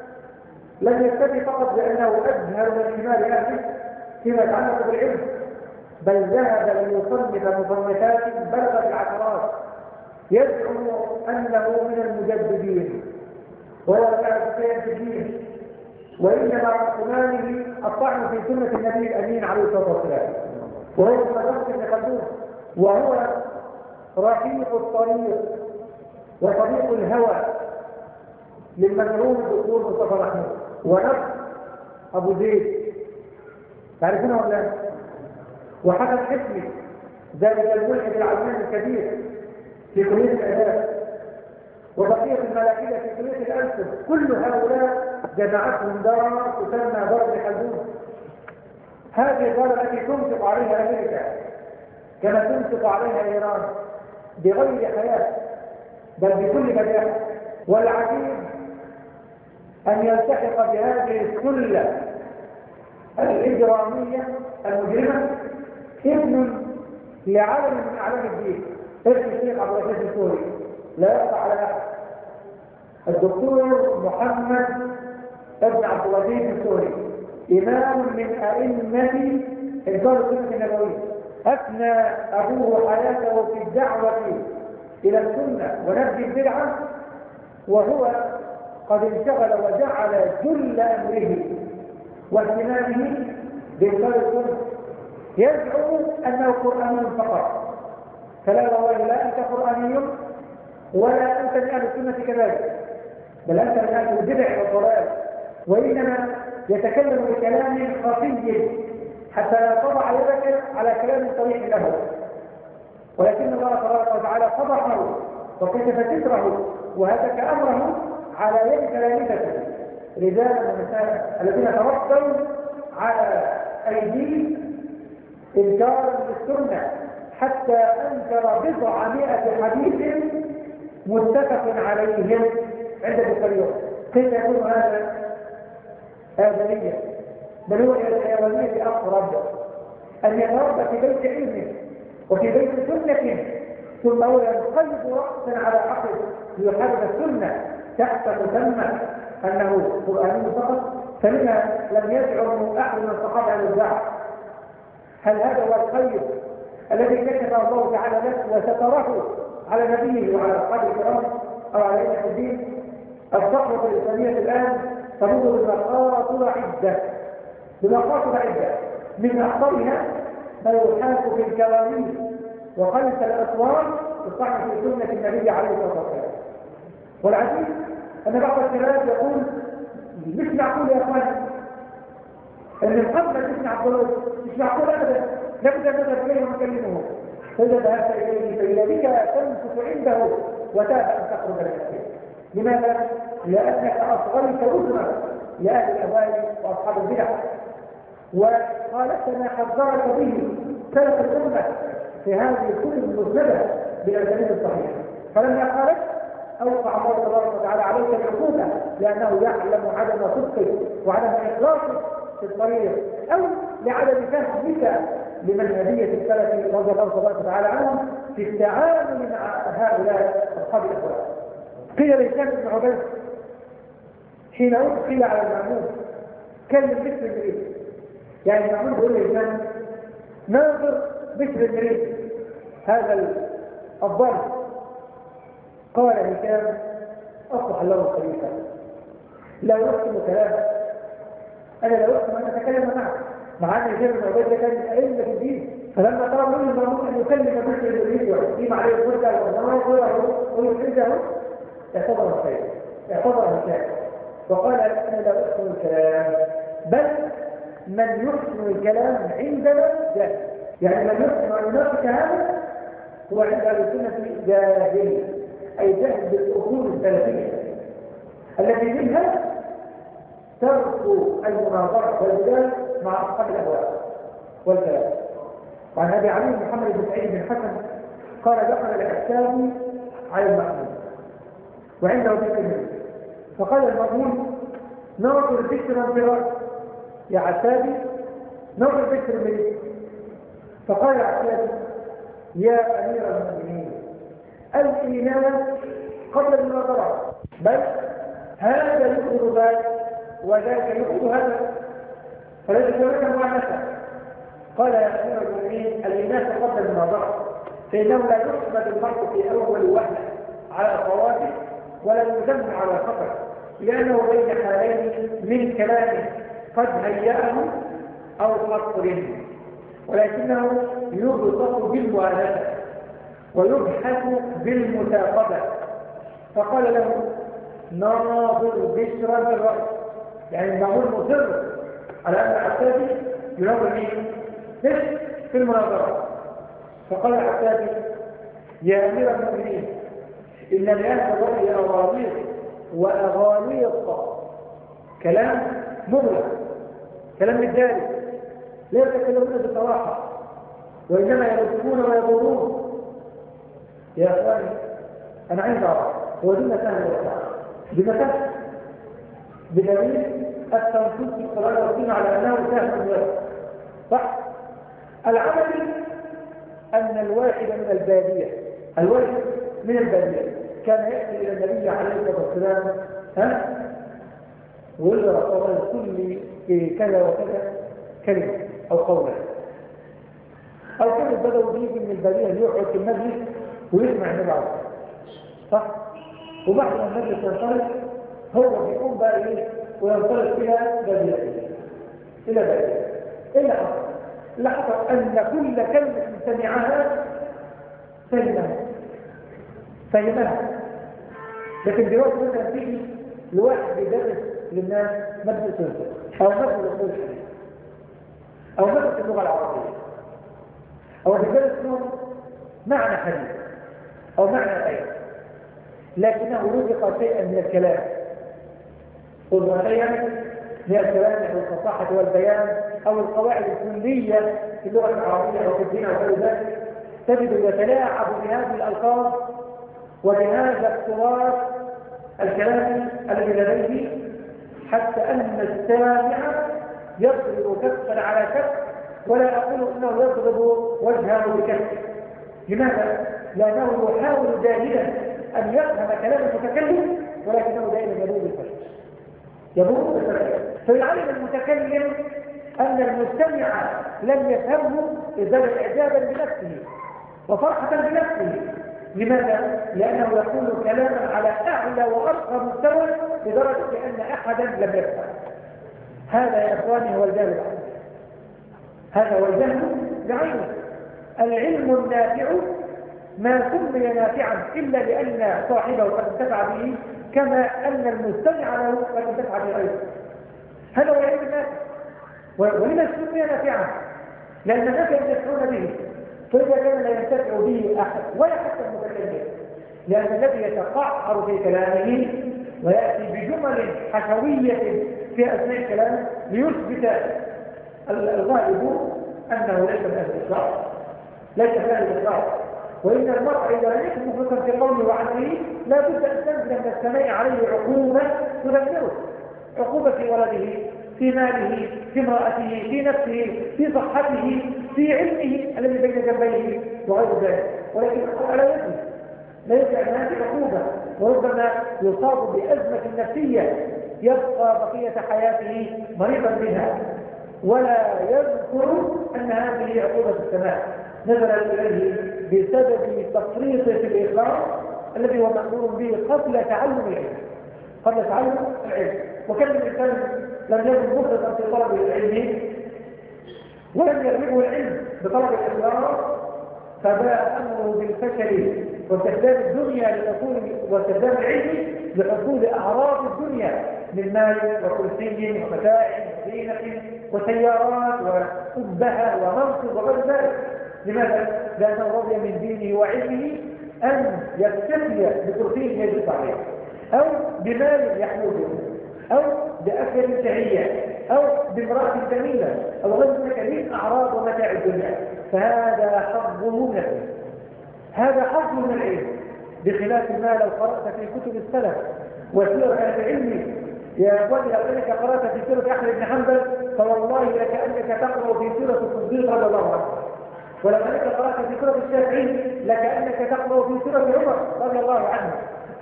لم يكتفي فقط بأنه أجهل من حمار أهله فيما يتعلق بالعلم، بل ذهب ليصنف مصنفات بلغت العشرات يزعم أنه من المجددين وهو لا شيء في الدين، وإنما إمامه الطعن في سنة النبي الأمين عليه الصلاة والسلام، وهو مدرسة ابن خلدون، وهو رفيق الطريق وطريق الهوى للمنعوم الدكتور مصطفى محمود ونفس أبو زيد، تعرفونه ولا لا؟ وحسن حسني ذلك الملحد العلمان الكبير في كلية الآداب، وبقية الملاحدة في كلية الألسن، كل هؤلاء جمعتهم دار تسمى دار ابن خلدون. هذه الدار التي تنفق عليها أمريكا كما تنفق عليها إيران بغير حياة بل بكل مجال. والعجيب أن يلتحق بهذه السلة الإجرامية المجرمة ابن لعالم من أعلام الدين، ابن الشيخ عبد العزيز السوري لا يقع على أحد، الدكتور محمد ابن عبد العزيز السوري، إمام من أئمة إنكار السنة النبوية، أثنى أبوه حياته في الدعوة إلى السنة ونبذ البدعة، وهو قد انشغل وجعل جل أمره واهتمامه بإنكار السنة، يزعم أنه قرآني فقط. فلا والله لا أنت قرآني ولا أنت من أهل السنة كذلك، بل أنت من أهل البدع والضلال، وإنما يتكلم بكلام خفي حتى لا تضع يدك على كلام صريح له، ولكن الله تبارك وتعالى فضحه وكشف ستره وهتك أمره على يد كلامته رجالا ونساء الذين توصلوا على أيدي إنكار للسنة، حتى أنكر 900 حديث متفق عليهم عند البخاري. كيف يكون هذا آدميا؟ بل هو إلى الحيوانية أقرب، أن يتربى في بيت علم وفي بيت سنة ثم هو ينقلب رأسا على عقل ليحارب السنة تحت مسمى أنه قرآني فقط. فلما لم يزعم أحد من الصحابة على الزعم؟ هل هذا هو الخير الذي كتبه الله تعالى له وستره على نبيه وعلى أصحابه الكرام أو على أئمة الدين؟ الصحوة الإسلامية الآن تمر بمقاصد عدة من أخطرها ما يحاك في الكواليس وخلف الأسوار الصحوة في سنة النبي عليه الصلاة والسلام. والعجيب أن بعض الشباب يقول مش معقول يا أخوان أن القبل تسمع عبد مش معقول أبدا، لابد أن نذهب إليه ونكلمه. فإذا ذهبت إليه فإذا بك تنفس عنده وتاب أن تخرج لنفسك. لماذا؟ لأنك أصغرت رسلا لأهل الأهواء وأصحاب البدع، وقالت ما حذرك به سلف الأمة في هذه الكتب المسندة بالأسانيد الصحيحة. فلما قالت أوقع الله تبارك وتعالى عليك العقوبة لأنه يعلم عدم صدقك وعدم إخلاصك في الطريق، أو لعدم فهمك لمنهجية السلف رضي الله تبارك وتعالى عنهم في التعامل مع هؤلاء أصحاب الأهواء. قيل لهشام بن عبيد حين أدخل على المأمون كلم بشر المريض. يعني المأمون بيقول للإنسان ناظر بشر المريض هذا الضرب. قال هشام أصلح الله الخليفة لا يحسن كلامه، أنا لا أحسن أن أتكلم معك، مع أن هشام بن عبيدة كان أئمة في الدين، فلما طلب منه المأمون أن يكلم بشر المريض ويقيم عليه الفرجة وأنه يقوله ويخرجه اعتذر الخير، اعتذر هشام وقال أنا لا أحسن الكلام، بل من يحسن الكلام عندنا جاهل. يعني من يحسن أن يناقش هذا هو عند أهل السنة جاهل، أي جاهل بالأصول السلفية التي منها ترك المناظرة والجدال مع أصحاب الأهواء والكلام. وعن أبي علي محمد بن سعيد بن حسن قال دخل الأحكام على المأمون وعنده بشر منه، فقال المأمون ناظر بشرا برأس يا عتابي، ناظر بشر منه. فقال العتابي يا أمير المؤمنين الإيمان قبل المناظرة، بل هذا يخبر ذلك وذاك يخبر هذا، فليس هناك معنى. قال يا أمير المؤمنين الإيمان قبل المناظرة، فإنه لا يحمد المرء في أول وهلة على صوابه ولا يذم على خطأ، لأنه بين حالين من كلامه قد هيأه أو خطر، ولكنه يبسط بالمؤانسة ويبحث بالمتاقبة. فقال له ناظر بشرا بالرأس، يعني المأمون مصر على أن العتابي ينظر بشر في المناظرة. فقال العتابي يا أمير المؤمنين إن لأهل الرأي أغاليط وأغاليط، كلام مغلق، كلام رجالي، لا يتكلمون بصراحة وإنما يردون ويضرون. يا أخواني أنا عايز أعرف هو دي مكان الوقت بمكان بدليل التنصيص في القرآن والسنة على أنه سهل الوقت صح؟ العمل أن الواحد من البادية، الواحد من البادية كان يأتي إلى النبي عليه الصلاة والسلام ويقول له رسول الله كل في كذا وكذا كلمة أو قولا، أو كان البدوي بيجي من البادية يقعد في المجلس ويسمع النبي عليه الصلاة صح؟ وبعد ما المجلس ينطلق هو بيقوم بقى إيه وينطلق إلى باديته إلى باديته. إيه اللي حصل؟ اللي حصل أن كل كلمة سمعها فهمها. لكن دلوقتي مثلا تيجي لواحد بيدرس للناس مادة السنة أو مادة الأصول الحديث أو مادة اللغة العربية أو بيدرس لهم معنى حديث أو معنى آية، لكنه رزق شيئا من الكلام شيئا من الكلام والفصاحة والبيان أو القواعد الكلية في اللغة العربية أو في الدين أو غير ذلك، تجد يتلاعب بهذه الألفاظ وبهذا التراث الكلامي الذي لديه حتى أن السامع يضرب كفا على كف، ولا أقول أنه يضرب وجهه بكف. لماذا؟ لأنه يحاول جاهدا أن يفهم كلام المتكلم ولكنه دائما يبوء بالفشل. فيعلم المتكلم أن المستمع لم يفهمه إزالة إعجابا بنفسه وفرحة بنفسه. لماذا؟ لأنه يقول كلاما على أعلى وأرقى مستوى لدرجة أن أحدا لم يفهم. هذا يا إخواني هو الجهل بعينه، هذا هو الجهل بعينه. العلم النافع ما سمي نافعا إلا لأن صاحبه قد انتفع به، كما أن المستمع له قد انتفع به أيضا. هذا هو العلم النافع. ولما سمي نافعا؟ لأن الناس ينتفعون به، فإذا كان لا ينتفع به أحد ولا حتى المتكلم، لأن الذي يتقعر في كلامه ويأتي بجمل حشوية في أثناء كلامه ليثبت الغالب أنه ليس من أهل الإصلاح، ليس من أهل الإصلاح. وإن المرء إذا لم يكن مفرطا في قوله وعمله لا بد أن تنزل من السماء عليه عقوبة تذكره، عقوبة في ولده، في ماله، في امرأته، في نفسه، في صحته، في علمه الذي بين جنبيه وغير ذلك. ولكن لا يجب أن هذه عقوبة، وربما يصاب بأزمة نفسية يبقى بقية حياته مريضا بها، ولا يذكر أن هذه عقوبة السماء نزلت إليه بسبب تفريطه في الإخلاص الذي هو مأمور به قبل تعلم العلم. قبل تعلم العلم. وكان الإنسان لم يكن مخلصا في طلب العلم ولم يغلبه العلم بطلب الإخلاص، فباء أمره بالفشل واستخدام الدنيا واستخدام العلم لحصول أعراض الدنيا من مال وكرسي ومتاع وزينة وسيارات وأبهة ومنصب وغير ذلك. لماذا؟ لأنه رضي من دينه وعلمه أن يكتفي بكرسي يجلس عليه، أو بمال يحوزه، أو بأكل شهية، أو بامرأة جميلة، أو غير ذلك من أعراض ومتاع الدنيا. فهذا حظه من العلم، هذا حظ من العلم، بخلاف ما لو قرأت في كتب السلف وسير أهل العلم. يا أخواني لو أنك قرأت في سيرة أحمد بن حنبل فوالله لكأنك تقرأ في سيرة الصديق رضي الله عنه، ولو أنك قرأت في سيرة الشافعي لكأنك تقرأ في سيرة عمر رضي الله عنه.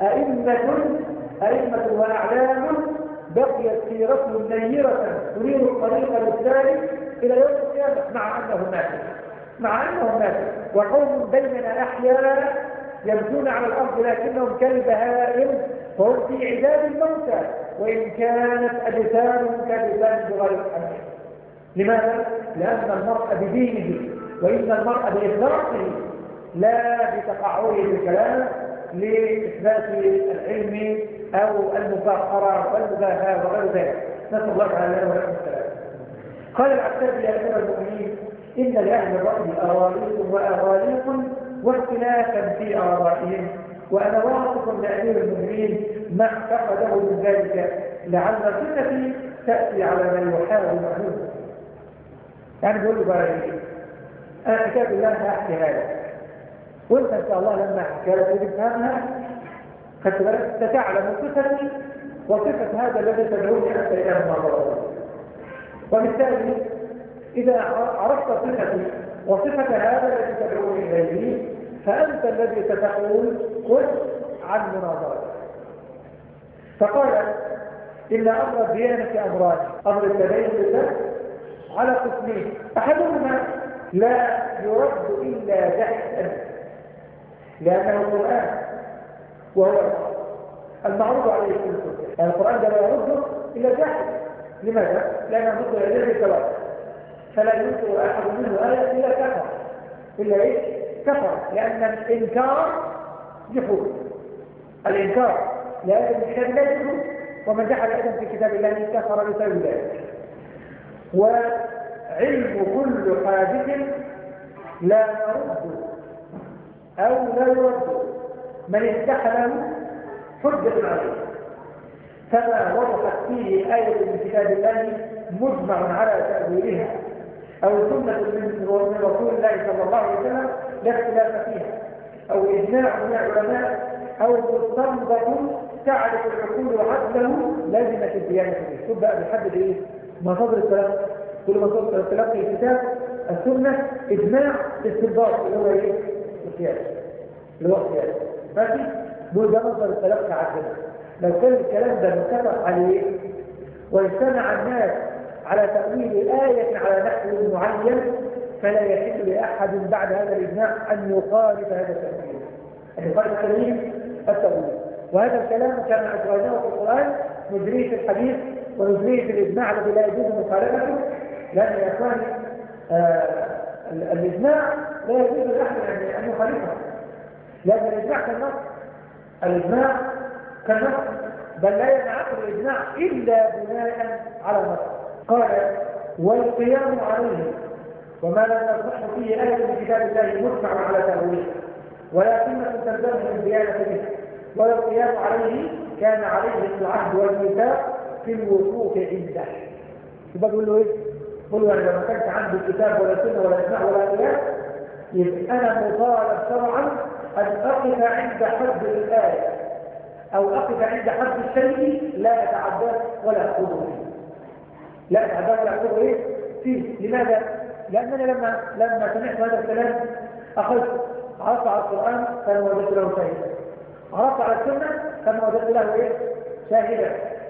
أئمة وأعلام بقيت سيرتهم نيرة تريد الطريق للسالك إلى يوم القيامة مع أنهم ماتوا وقوم بيننا أحياء يمشون على الأرض لكنهم كالبهائم فهم في عداد الموتى وإن كانت أجسامهم كأجسام بغير الحمل. لماذا؟ لأن المرء بدينه وإن المرء بإخلاصه لا بتقعره بالكلام لإثبات العلم أو المفاخرة والمباهاة وغير ذلك. نسأل الله تعالى لنا ولكم السلام. قال العتاب يا أمير المؤمنين إن لأهل الرأي أراضيكم وأغاليكم واختلافا في آرائهم، وأنا واثق لأمير المؤمنين ما اعتقده من ذلك لعل الفتنة تأتي على من يحاول معلومه. يعني بيقول له بقى إيه؟ أنا كتاب الله هحكي هذا، وأنت إن شاء الله لما أحكي لك تفهمها خدت بالك ستعلم صفتي وصفة هذا الذي تدعوني أنت إلى المنظر. وبالتالي إذا عرفت صفتي وصفة هذا الذي تدعوني إليه فأنت الذي ستقول قل عن مناظرتك. فقال إن أمر الديانة أمران: أمر التدين بالله على قسمين، أحدهما لا يرد إلا جحدا لأنه القرآن وهو المعروض عليه كل كتب، يعني القرآن ده لا يرده إلا جحد. لماذا؟ لأنه يرد إليه التواتر، فلا ينكر أحد منه آية إلا كفر. إلا إيه؟ كفر، لأن الإنكار جحود. الإنكار لآية من كتاب الله جحود، ومن جحد آية في كتاب الله كفر بسبب ذلك. وعلم كل حادث لا يرد أو لا يرد من استحله حجة عليه، فما وضحت فيه آية من كتاب الله مجمع على تأويلها أو سنة من رسول الله صلى الله عليه وسلم لا اختلاف فيها، أو إجماع من العلماء، أو مستنبط تعرف العقول وعدله لازمة الديانة فيه. شوف بقى بيحدد إيه؟ مصادر التلقي. كل مصادر التلقي الكتاب السنة إجماع استنباط اللي هو إيه؟ القياس، اللي هو القياس. ماشي؟ دول ده مصدر التلقي عندنا. لو كان الكلام ده متفق عليه واجتمع الناس على تأويل آية على نحو معين فلا يحل لأحد بعد هذا الإجماع أن يخالف هذا التأويل، أن يخالف التأويل. وهذا الكلام كان أجريناه في القرآن نجريه في الحديث ونجريه في الإجماع الذي لا يجوز مخالفته، لأن يا إخواني الإجماع لا يجوز لأحد أن يخالفه، لأن الإجماع كالنص. الإجماع كالنص، بل لا ينعقد الإجماع إلا بناء على النص. قال والقيام عليه وما لم يصح فيه آية من كتاب الله مجمع على تأويله ولكنه تلزمه الديانة به، ولا القيام عليه كان عليه العهد والميثاق في الوقوف عنده. يبقى بيقول له ايه؟ بيقول له انا لما كانش عندي كتاب ولا سنه ولا اجماع ولا قياس يبقى انا مطالب شرعا ان اقف عند حد الايه او اقف عند حد الشيء لا اتعداه ولا اخذه فيه. لا اتعداه ولا اخذه ايه؟ فيه. لماذا؟ لانني لما سمعت هذا الكلام اخذت عرفت على القران فانا وجدت له شاهدا، عرفت على السنه فانا وجدت له ايه؟ شاهدا.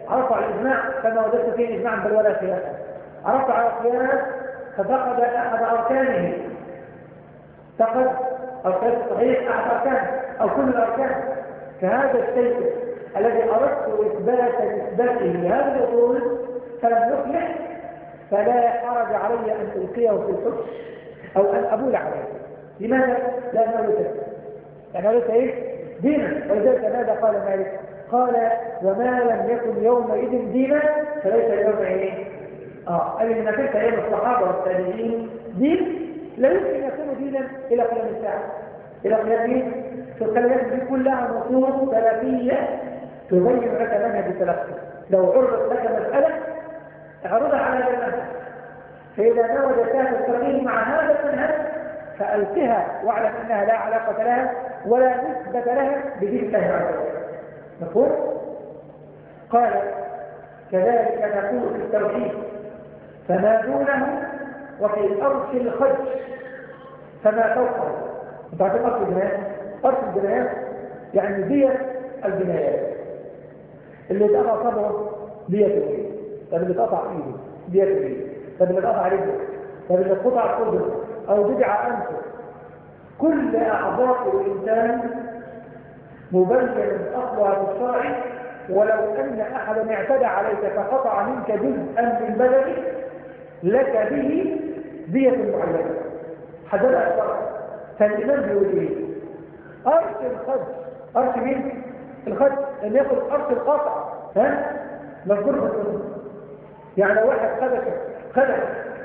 عرفوا على الإجماع فما وجدت فيه إجماعا بل ولا خلافا. عرفوا على القياس ففقد أحد أركانه، فقد القياس الصحيح أحد أركانه أو كل الأركان. فهذا الشيء الذي أردت إثباته لهذا الأصول فلم يفلح فلا حرج علي أن ألقيه في الحكم أو أن أبول عليه. لماذا؟ لأنه ليس يعني ليس إيه؟ دينا. ولذلك ماذا قال مالك؟ قال وما لم يكن يومئذ دينا فليس اليوم إيه؟ أي إن تلك أيام الصحابة والتابعين دين لا يمكن يكون دينا إلى قيام الساعة. إلى قيام فالكلمات دي كلها نصوص سلفية تبين لك منهج التلقي. لو عرضت لك مسألة اعرضها على هذا المنهج، فإذا ما وجدتها تستقيم مع هذا المنهج فألقها واعلم أنها لا علاقة لها ولا نسبة لها بدين الله عز وجل. مفهوم؟ قال كذلك نقول في التوحيد فما دونه وفي أرش الخج فما فوقه. انت عارفين أرش الجنايات؟ أرش الجنايات يعني دية الجنايات. اللي اتقطع صبره دية ايه؟ طب اللي اتقطع ايده دية ايه؟ طب اللي اتقطع رجله؟ طب اللي اتقطع قدره او بدع انفه؟ كل اعضاء الانسان مبين اصلها في الشرع، ولو ان احدا اعتدى عليك فقطع منك جزءا من بدنك لك به دية معينة حددها الشرع. فالامام بيقول ايه؟ ارش الخد. ارش مين؟ الخد ان ياخذ ارش القطع. ها مذكور في السنه. يعني لو واحد خدك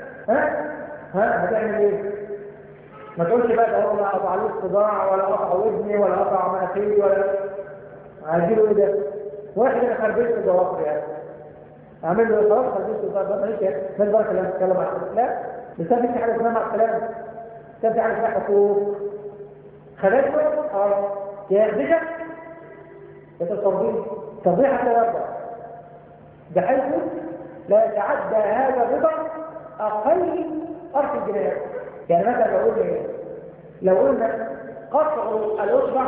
هتعمل ايه؟ ما تقولش بقى ده هو لا قطع له صداع ولا قطع ودني ولا قطع مناخيري ولا عايزينه ايه ده؟ واحد انا خربشت الضوافر يعني اعمل له خلاص خربشت الضوافر ماليش من بركه اللي بتتكلم عن لا لسه في حاجه اسمها مع الكلام، لسه في حاجه اسمها حقوق خدته ياخدك يتصرفين تضيع حتى يرضى بحيث لا يتعدى هذا الرضا اقل ارض الجنايات. يعني مثلا لو قلنا قطع الاصبع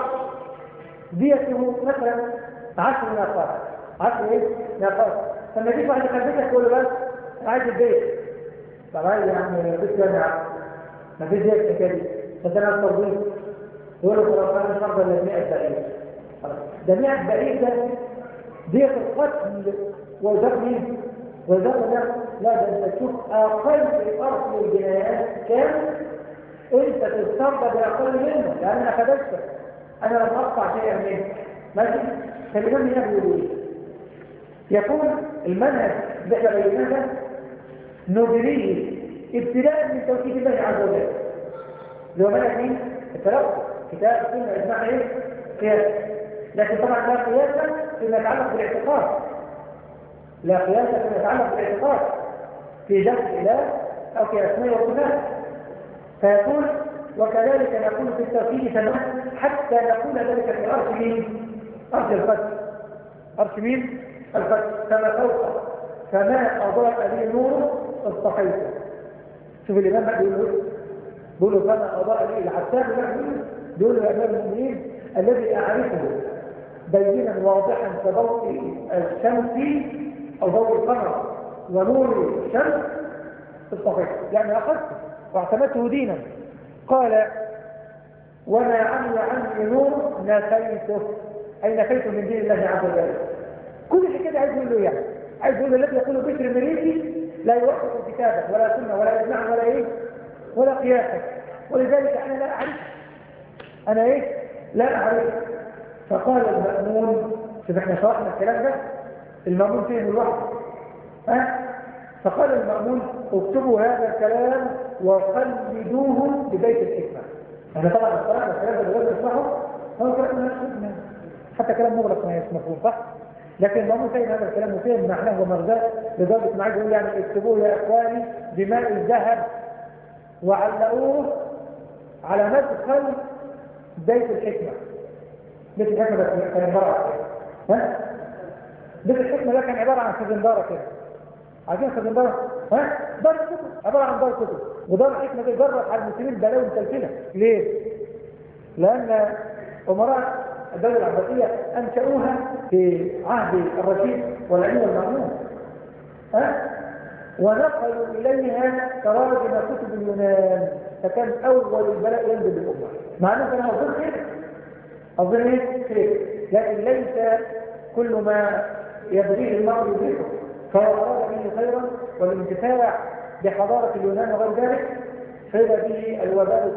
ديته مثلا 10 نقاط 10 ايه نقاط. فلما يجيك واحد يخليك تقول له بس عايز البيت طبعا يعني البيت جامعه ما فيش زيك كده بس انا التوظيف يقول له خلاص انا مش هقدر الا 100 دقيقه. ده 100 دقيقه ده دية القتل وزاد مين؟ وزاد لا ده انت تشوف اقل ارض الجنايات كام انت تسترضى باقل منه لان انا خدشتك انا لم اقطع شيئا منه. ماشي؟ فالامام يقول ايه؟ يقول المنهج اللي احنا بيناه نبريه ابتداء من توحيد الله عز وجل. اللي هو منهج مين؟ التلقي كتاب سنه اجماع ايه؟ قياس. لكن طبعا لا قياس فيما يتعلق بالاعتقاد، لا قياس فيما يتعلق بالاعتقاد في ذات الاله او في اسماء وصفات. فيقول وكذلك نقول في التوحيد تمام حتى نقول ذلك في ارش مين؟ ارش الفتح. ارش مين؟ الفتح. فما فوق فما اضاء لي نور اصطفيته. شوف الامام بقى بيقول له فما اضاء لي العتاب بيقول له يا امام المؤمنين الذي اعرفه بينا واضحا كضوء الشمس او ضوء القمر ونور الشمس اصطفيته يعني اخذته واعتمدته دينا. قال وما عمل عني نور نفيته اي نفيته من دين الله عز وجل. كل شيء كده عايز يقول له يعني عايز يقول له الذي يقول بشر المريسي لا يوافق كتابه ولا سنه ولا اجماع ولا ايه ولا قياسه. ولذلك انا لا اعرف انا ايه لا اعرف. فقال المأمون شوف احنا شرحنا الكلام ده المأمون فيه الوحي فقال المأمون اكتبوا هذا الكلام وقلدوه ببيت الحكمة. احنا طبعا الصراحة الكلام ده بغير نسمعه هو كلام نفسه حتى كلام مغلق ما يسمعون صح؟ لكن المأمون فهم هذا الكلام وفهم معناه ومغزاه لدرجة ما عايز يقول يعني اكتبوه يا اخواني بماء الذهب وعلقوه على مدخل بيت الحكمة. بيت الحكمة ده كان عبارة عن بيت الحكمة ده كان عبارة عن خزندارة كده. عايزين خزندارة دار كتب عبارة عن دار كتب. ودار الحكمة دي جرت على المسلمين بلاوي متلتلة. ليه؟ لأن أمراء الدولة العباسية أنشأوها في عهد الرشيد والأمير المأمون، ونقلوا إليها تراجم كتب اليونان، فكان أول البلاء ينزل بالأمة. مع أنه كان أظن خير، لكن ليس كل ما يبغيه المرء يدركه، فهو أراد به خيرا والانتفاع بحضارة اليونان وغير ذلك، فإذا به الوباء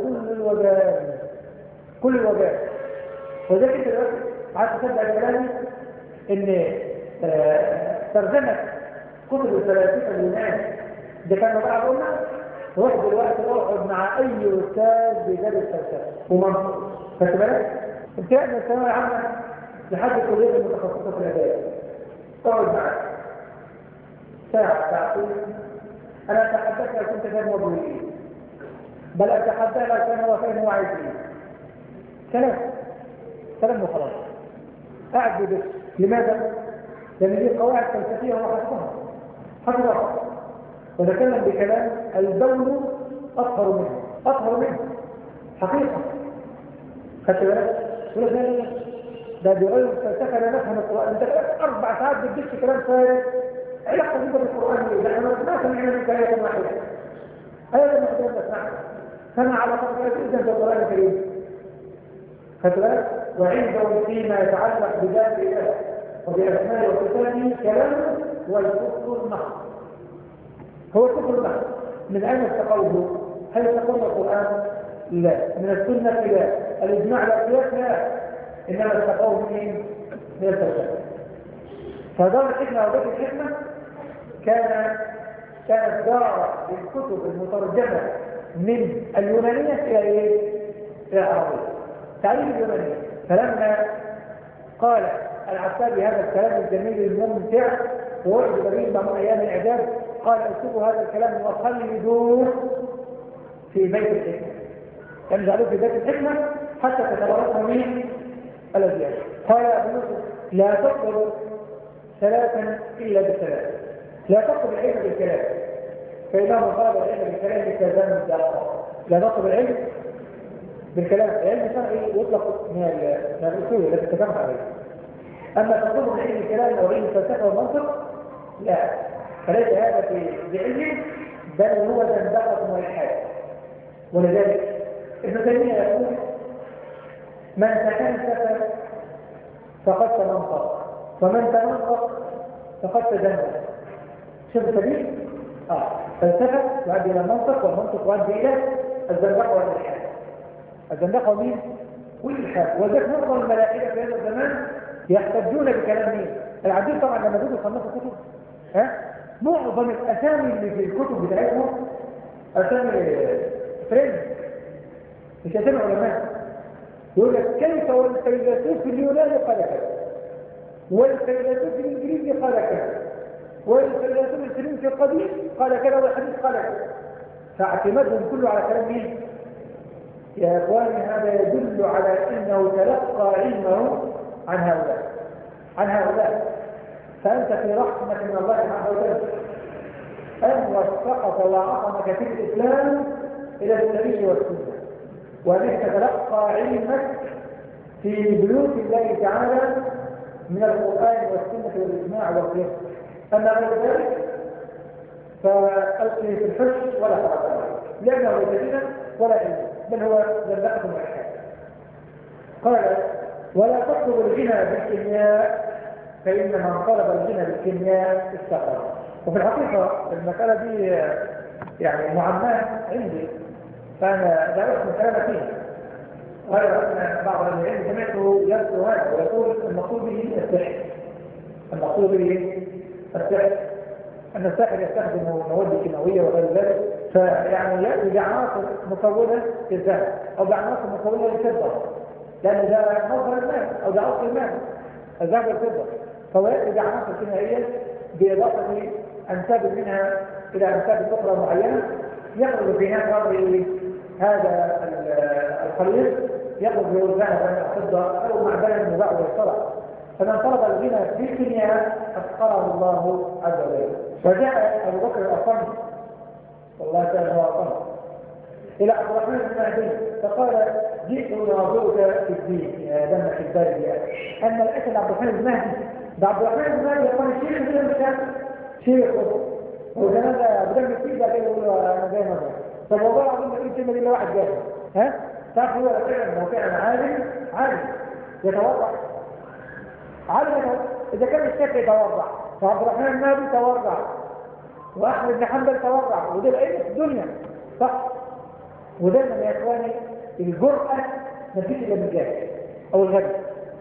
كل الوباء. وذلك دلوقتي عاد تصدق كلامي إن ترجمة كتب الفلاسفة اليونان ده كان بقى قلنا روح دلوقتي اقعد مع أي أستاذ بجد الفلسفة ومنطق، خدت بالك؟ ابتداء من الثانوية العامة لحد الكلية المتخصصة في الأداب، اقعد معاه ساعة ساعتين. أنا أتحدث لو كنت فاهم وضعه إيه، بل أتحدث لو كان هو فاهم هو عايز إيه. كلام وخلاص، قاعد بدش. لماذا؟ لأن دي قواعد فلسفية هو حفظها وتكلم بكلام البول أطهر منه حقيقة. خدت بالك؟ يقول لك ده بغير الفلسفة لا نفهم القرآن. أنت 4 ساعات بتدش كلام فارغ، علاقة جدا بالقرآن ليه؟ لأن ما سمعنا منك آية واحدة. آية واحدة نسمعها، سمع على فرق إذن في القرآن الكريم. خدت بالك؟ وعندهم فيما يتعلق بذات الله وبأسماء وصفاته كلامه هو الكفر المحض. هو الكفر المحض. من أين استقوله؟ هل استقوله القرآن؟ لا. من السنة لا. الإجماع والقياس لا. إنما استقوله من الفلسفة. فدار الحكمة ودار الحكمة كانت دار للكتب المترجمة من اليونانية إلى العربية. تعليم اليونانية. فلما قال العتابي هذا الكلام الجميل الممتع ووعد به بعض أيام الإعداد، قال اكتبوا هذا الكلام وخلدوه في بيت الحكمة، كان جعلوه في بيت الحكمة حتى تتورثه من الأزياء. قال أبو يوسف لا تطلب ثلاثا إلا بثلاث، لا تطلب العلم بالكلام فإنه طلب العلم بالكلام كذان الدعوة. لا تطلب العلم بالكلام، العلم الشرعي يطلق من الأصول التي اتفقنا عليها. أما تطلب العلم بالكلام أو علم الفلسفة والمنطق لا، فليس هذا بعلم بل هو زندقة والحاد. ولذلك ابن تيمية يقول من تفلسف فقد تنطق ومن تنطق فقد تزندق. شوف السبيل؟ فلسفة يؤدي إلى المنطق والمنطق يؤدي إلى الزندقة والإلحاد. الزندقة مين؟ والإلحاد. وذلك معظم الملائكة في هذا الزمان يحتجون بكلام مين؟ العبيد طبعا لما بدوا يصنفوا كتب معظم الأسامي اللي في الكتب بتاعتهم أسامي فرنج مش أسامي علماء. يقول لك كيف والفيلسوف اليوناني قال كذا، والفيلسوف الإنجليزي قال كذا، والفيلسوف الفرنسي القديم قال كذا، والحديث قال كذا. فاعتمادهم كله على كلام مين؟ يا إخواني هذا يدل على أنه تلقى علمه عن هؤلاء. فأنت في رحمة من الله عز وجل أن وفقك وعصمك في الإسلام إلى السبيل والسنة، وأنك تتلقى علمك في بيوت الله تعالى من القرآن والسنة والإجماع والقياس. أما غير ذلك فألقي في الحش ولا تعطى، لأنه ليس دينا ولا علم، بل هو زندقة والحاد. قال ولا تطلب الغنى بالكيمياء فإن من طلب الغنى بالكيمياء استقر. وفي الحقيقة المسألة دي يعني معماة عندي، فأنا لا أحسن كلام فيها. غير أن بعض العلم سمعته يذكر هذا ويقول المقصود به السحر. المقصود به السحر أن الساحر يستخدم مواد كيماوية وغير ذلك، فيعني يأتي بعناصر مكونة للذهب أو بعناصر مكونة للفضة، لأن ده مصدر المال أو ده أصل المال الذهب والفضة، فهو يأتي بعناصر كيميائية بإضافة أنساب منها إلى أنساب أخرى معينة، يخرج في هذا الخليط يخرج له ذهبا أو فضة أو معدنا يباع ويشترى. فمن طلب الغنى بالكيمياء أفقره الله عز وجل. وجاء أبو بكر الأصم والله تعالى هو أصم إلى عبد الرحمن بن مهدي فقال جئت أناظرك في فيه دمك البارد يعني. أما الأسد عبد الرحمن المهدي، ده عبد الرحمن المهدي يقول الشيخ كده مش شيخ وزمان ده بدم السيد ده جاي يقول أنا جاي نظر. طب والله العظيم ما يقول الكلمة دي إلا واحد جاي. ها؟ تعرف هو فعلا هو فعلا عالم يتوضع. عالم يتوضع. إذا كان الشافعي يتوضع فعبد الرحمن المهدي يتوضع وأحمد بن حنبل توضع ودول أئمة في الدنيا صح؟ ودايما يا إخواني الجرأة ما تجيش إلا بالجاهل أو الغبي.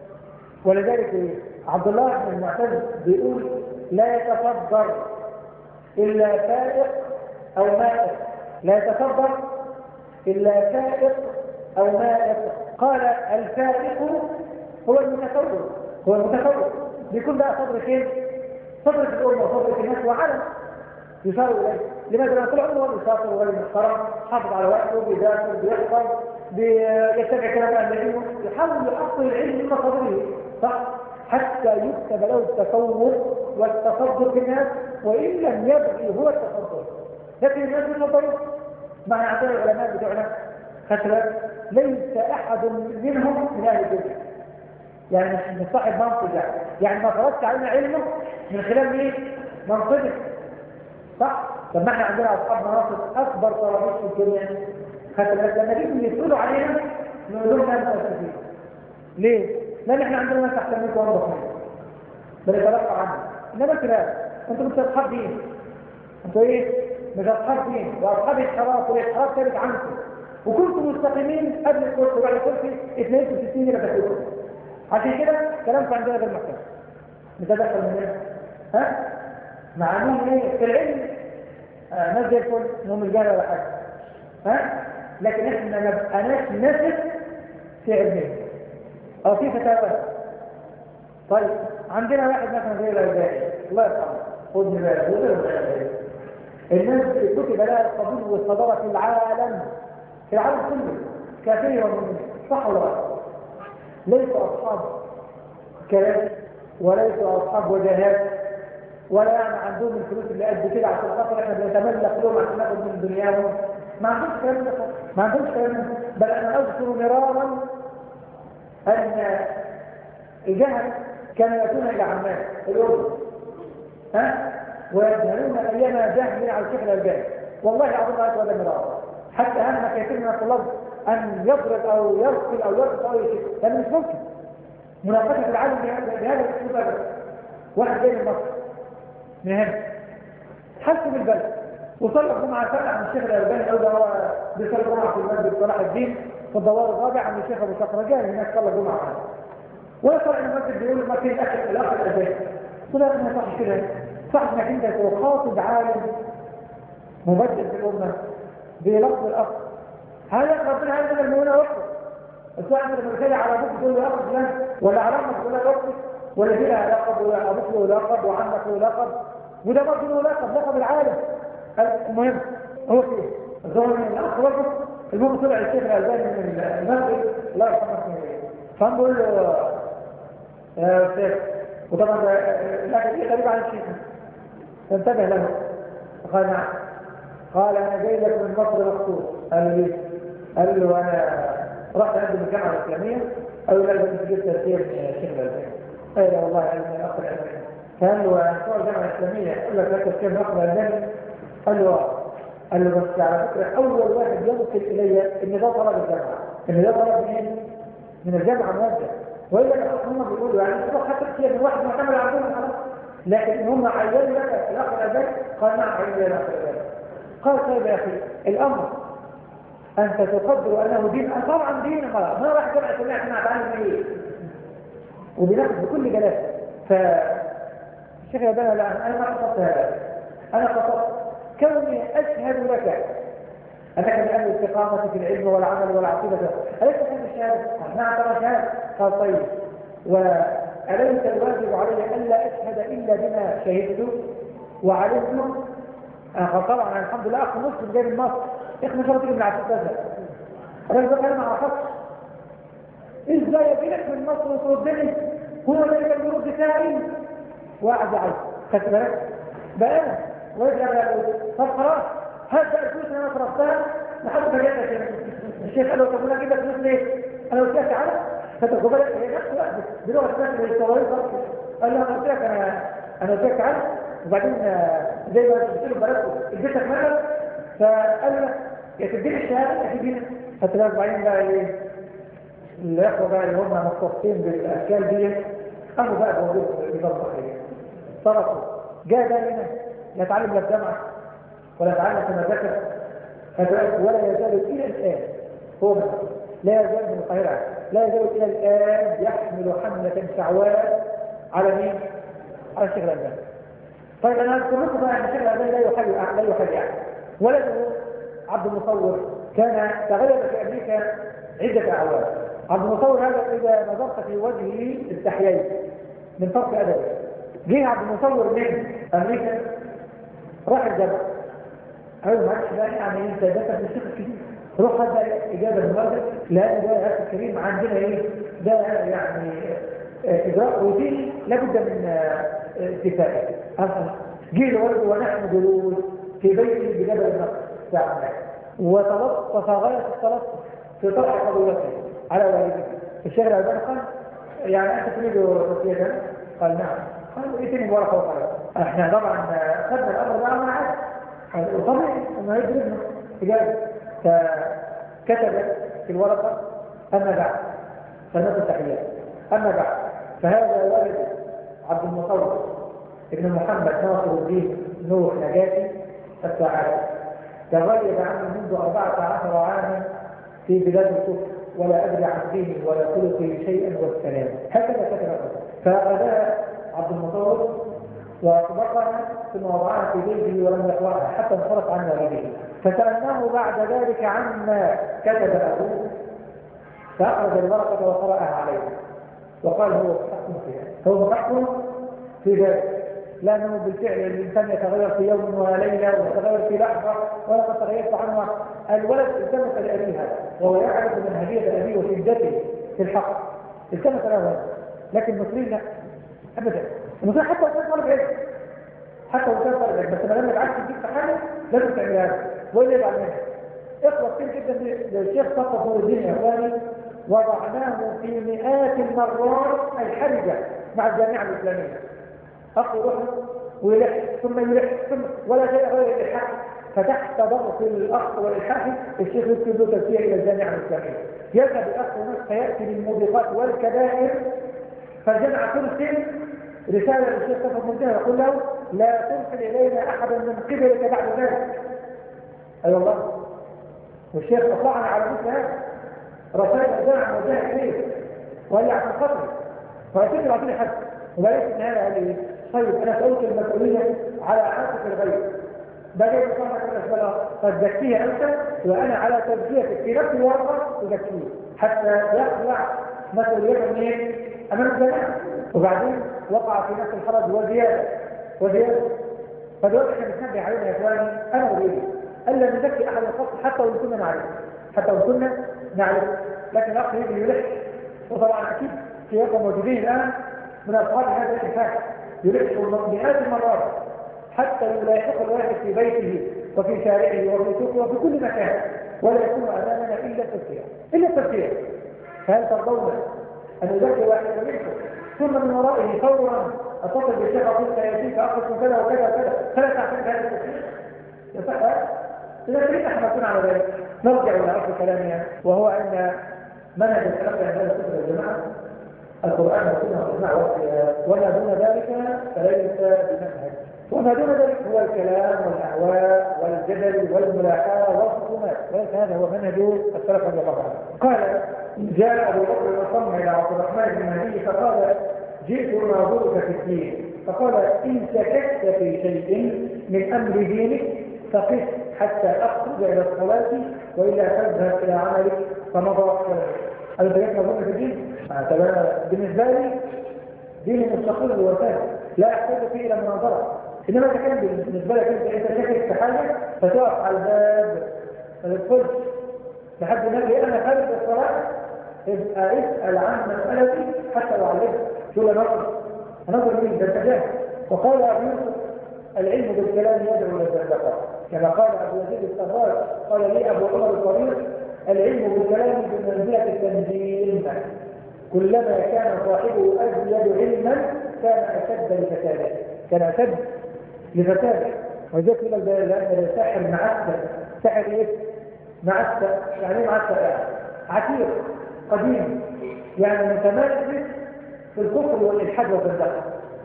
ولذلك عبد الله بن المعتز بيقول لا يتصدر إلا فائق أو مائق، لا يتصدر إلا فائق أو مائق. قال الفائق هو المتصور، هو المتصور بيكون بقى صدر فين؟ صدر في الأمة وصدر في الناس وعلم يشار إليه. لماذا؟ لأن طول عمره بيسافر وغير محترم، حافظ على وقته، بيذاكر، بيحفظ، بيتبع كلام النبي، يحاول يحصل العلم من مصادره صح؟ حتى يكتب له التصور والتصدر في الناس، وإن لم يبغي هو التصدر. لكن الناس يتصدرون. معنى عندنا العلماء بتوعنا خشبة ليس أحد منهم من أهل الدنيا. يعني مش صاحب منصب يعني ما فرضت علينا علمه من خلال مين؟ منصبه صح؟ طب ما احنا عندنا اصحاب مناصب اكبر طلبات في الدنيا خشبة لما يجوا يسألوا علينا نقول لهم لا متأسفين. ليه؟ لأن احنا عندنا ناس احسن منكم وانضف منكم بنتلقى عنه. انما كده انتوا مش اصحاب دين، انتوا ايه؟ مش اصحاب دين واصحاب الحراك والحراك ثابت عنكم وكنتم مستقيمين قبل الكرسي وبعد الكرسي 62 الى تكتبون. عشان كده كلامكم عندنا غير محكم نتدخل مننا ها؟ مع انهم ايه في العلم ناس زي الفل انهم رجاله ولا حاجه ها؟ لكن احنا ما بقناش نثق في علمهم او في فتاوى. طيب عندنا واحد مثلا زي الألباني الله يرحمه خد بالك وغيره الناس كتب لها القبول والصدارة في العالم كله كثير من صح ولا لا؟ ليسوا أصحاب كلام وليسوا أصحاب وجهات ولا يعني عندهم الفلوس اللي قد كده عشان خاطر احنا بنتملك لهم عشان ناخد من دنياهم. ما عندهمش كلام ده، ما عندهمش كلام ده. بل أنا أذكر مرارا أن الجهل كانوا يأتون إلى عمان الأردن ها؟ ويجهلون أيام جهل على الشيخ الألباني. والله العظيم رأيت هذا مرارا حتى هم كثير من الطلاب أن يضرب أو يرسل أو يرسل أو شيء لأنه مش ممكن مناقشة العالم بهذا الأسلوب أبدا. واحد جاي من مصر من هنا حسوا بالبلد وصلى الجمعة سمع عن الشيخ الألباني أو ده هو بيصلي الجمعة في المسجد صلاح الدين في الدوار الرابع عن الشيخ أبو صقر جاي هناك صلى الجمعة عنه ويصل إلى المسجد بيقول ما في الأخ الألباني قلت له ما صح كده صح انك انت تخاطب عالم مبدل في الأمة بلفظ الأخ هذا ربنا هذا المؤمنة وقته الساعة لما تخلي على أبوك تقول له أخذ فلان ولا على أمك تقول له وقته ولا فيها لقب ولا أبوك له لقب وعمك له لقب وده برضه له لقب العالم. المهم هو كده الظاهر من الأخ وقته. المهم طلع الشيخ الألباني من المسجد الله يرحمه فهم بقول له يا أستاذ وطبعا لكن غريب على الشيخ انتبه له فقال نعم. قال أنا جاي لك من مصر مخصوص. قال له أنا رحت عند الجامعة الإسلامية قالوا لا لازم تجيب تفسير الشيخ الألباني. قال له والله أنا الأخ الألباني. قال له أنا بتوع الجامعة الإسلامية قال لك لا تفسير الأخ الألباني. قال له بس على فكرة أول واحد يوصل إلي إن ده طلب الجامعة إن ده طلب منين؟ من الجامعة موجه وإلا هم بيقولوا يعني تبقى حتى كثير من واحد معتمد عندهم خلاص لكن هم عينوا لك الأخ الألباني. قال نعم عينوا لك الأخ الألباني. قال طيب يا أخي الأمر أنت تقدر أنه دين طبعا دين ما راح جمع سماع احنا هتعلم إيه وبنفس بكل جلاسة. فالشيخ الألباني لا أنا ما قصدت هذا أنا قصدت كوني أشهد لك أنك من أهل الاستقامة في العلم والعمل والعقيدة أليس هذا الشهادة؟ نعم ترى شهادة. قال طيب وأليس الواجب علي ألا أشهد إلا بما شهدت وعلمت؟ قال طبعا الحمد لله أخ مسلم جاي من مصر إحنا شرط من عبد الأزهر الراجل ده ما عرفش إزاي يجيلك من مصر وتردني هو ذلك الجروب بتاعي واحد عايز خدت بالك بقى ويبقى طب خلاص هبدأ الفلوس اللي انا صرفتها لحد ما جاتك الشيخ قال له طب انا اجيب لك فلوس ليه؟ انا قلت لك تعالى فتقول هي نفس بلغه الناس اللي الصواريخ. قال له انا قلت لك انا قلت لك عنه، وبعدين زي ما قلت له بلدكم اديتك مبلغ، فقال له يا تديني الشهاده يا تديني. فتلاقي بعدين بقى ايه الاخوه بقى اللي هم مختصين بالاشكال دي قاموا بقى بوجود بضرب عليه صرفوا. جاء ده هنا لا يتعلم لا في جامعه ولا يتعلم في مدرسه ولا يزال الى الان هو لا يزال من القاهره، لا يزال الى الان يحمل حمله شعواء على مين؟ على الشيخ الألباني. طيب انا اذكر لكم بقى ان الشيخ الألباني لا يحل يعني. ولده عبد المصور كان تغلب في امريكا عده اعوام. عبد المصور هذا اذا نظرت في وجهه استحييت من فرط ادبه. جه عبد المصور من امريكا راح الجامعه، قالوا معلش بقى يعني انت ده من الشيخ الكبير، روح هذا اجابه المرضى لان ده يا اخي الكريم عندنا ايه ده يعني اجراء روتيني لابد من اتفاقه. جه لولده ونحن جلوس في بيته بجبل النصر ساعه وتلطف غايه التلطف في طرح قضيته على والده. الشيخ الألباني قال يعني انت تريد توصيه؟ قال نعم. قال ائتني بورقه وقلم. احنا طبعا خدنا الامر ده معاه وطبيعي انه يدرسنا اجابه. فكتب في الورقه اما بعد سنه التحيات اما بعد فهذا والد عبد المصور ابن محمد ناصر الدين نوح نجاتي الساعات تغيب عنه منذ 14 عاما في بلاد الكفر ولا أدري عن دينه ولا خلقه شيئا والسلام. هكذا كتب الرسول. فأخذها عبد المصور وطبقها ثم وضعها في بيته ولم يقرأها حتى انصرف عن والده. فسألناه بعد ذلك عما كتب أبوه فأخرج الورقة وقرأها عليه وقال هو محق فيها، هو محق في ذلك، لأنه بالفعل الإنسان يتغير في يوم وليلة ويتغير في لحظة ولقد تغيرت عنه. الولد التمس لأبيه هذا وهو يعرف منهجية أبيه وشدته في الحق، التمس له، لكن المصريين لا أبدا. المصريين حتى لو كان طالب علم حتى لو كان طالب علم بس ما لم يبعث تجيب في حاجة لازم تعملها له وإلا يبقى منها. اخلص كتير جدا للشيخ صفا نور الدين الإخواني وضعناه في مئات المرات الحرجة مع الجامعة الإسلامية. أخذ روحه ويلح ثم يلح ثم ولا شيء غير الإلحاح. فتحت ضغط الأخ والإلحاح الشيخ يكتب له تسجيل إلى الجامعة الإسلامية. يذهب الأخ هناك فيأتي بالموبقات والكبائر فالجامعة ترسل رسالة للشيخ صفا منتهى يقول له لا ترسل إلينا أحدا من قبلك بعد ذلك. أي والله. والشيخ أطلعنا على مثل هذا رسائل الجامعة وجهة كثير وهي عشان خطر فأكيد يعطيني حد وبلاش ان هذا قال طيب انا سألت المسؤولية على عاتق الغيب بدأت بصحة الأسباب قد ذكيها أنت وأنا على تزكيتك في نفس الورقة تزكيه حتى يخلع مسؤوليته منين أمام الجماعة. وبعدين وقع في نفس الحرج وزيادة فدلوقتي احنا بنتنبه علينا يا اخواني انا اريد الا نزكي احد الخط حتى وان كنا نعرف لكن الاخ يجي يلح. وطبعا اكيد في اخوه موجودين الان من اصحاب هذا الاتفاق يلح مئات المرات حتى يلاحق الواحد في بيته وفي شارعه وفي سوقه وفي كل مكان ولا يكون امامنا الا التفكير. فهل ترضون ان يزكي واحد منكم ثم من ورائه فورا اتصل بالشيخ اقول سياتيك اقصد كذا وكذا وكذا فلا تعتمد هذا التفكير؟ يصح اذا كيف احنا نكون على ذلك؟ نرجع الى اصل كلامنا وهو ان منهج التلقي عن هذا الكتب يا جماعه القران والسنه والاجماع وما دون ذلك فليس بمنهج. وما دون ذلك هو الكلام والاهواء والجدل والملاحاه والخصومات وليس هذا هو منهج السلف رضي الله عنه. قال جاء ابو بكر الصم الى عبد الرحمن بن مهدي فقال جئت اناظرك في الدين فقال ان شككت في شيء من امر دينك فقف حتى اخرج الى الصلاه والا تذهب الى عملك فمضى هذا بيت نظرك في الدين. بالنسبه لي دين مستقل ووفاه لا احتاج فيه الى مناظره. انما اذا كان بالنسبه لك انت شاكك في حاجه فتقف على الباب ما تدخلش لحد ما اجي انا خارج الصلاه ابقى اسال عن مسالتي حتى اعلمك. شو لا نظر مين ده التجاهل. وقال ابو يوسف العلم بالكلام يدعو الى الزندقه كما قال ابو يزيد السراج قال لي ابو عمر الطريق العلم بالكلام بمنزله التنزيل كلما كان صاحبه أزيد علما كان أشد لفساده، كان أشد لفساده. وذلك يقول لك ده ساحر معسكر. ساحر إيه؟ معسكر. يعني إيه معسكر؟ يعني عتيق قديم، يعني متمرس في الكفر والإلحاد والزندقة.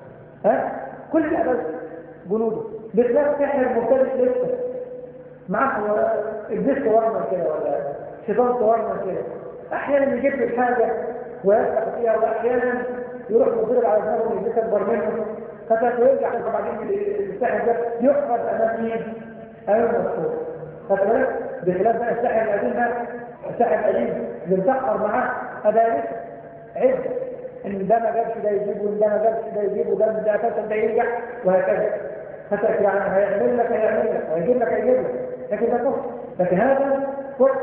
كل الأبد جنوده بخلاف ساحر مبتدئ لسه معاه الجسد ورمى كده ولا شيطان ورمى كده، احيانا يجيب له حاجه ويفتح فيها، واحيانا يروح مضرب على دماغه ويجيب اكبر منه، ويرجع وبعدين الساحر ده يحفظ امام مين؟ امام المسحور. خدت بالك؟ بخلاف بقى الساحر القديم ده، الساحر القديم اللي مسخر معاه ادارسه عده، ان ده ما جابش ده يجيبه، وان ده ما جابش ده يجيبه، ده اساسا ده يرجع، وهكذا. فتك يعني هيعمل لك وهيجيب لك لكن ده كفر. لكن هذا كفر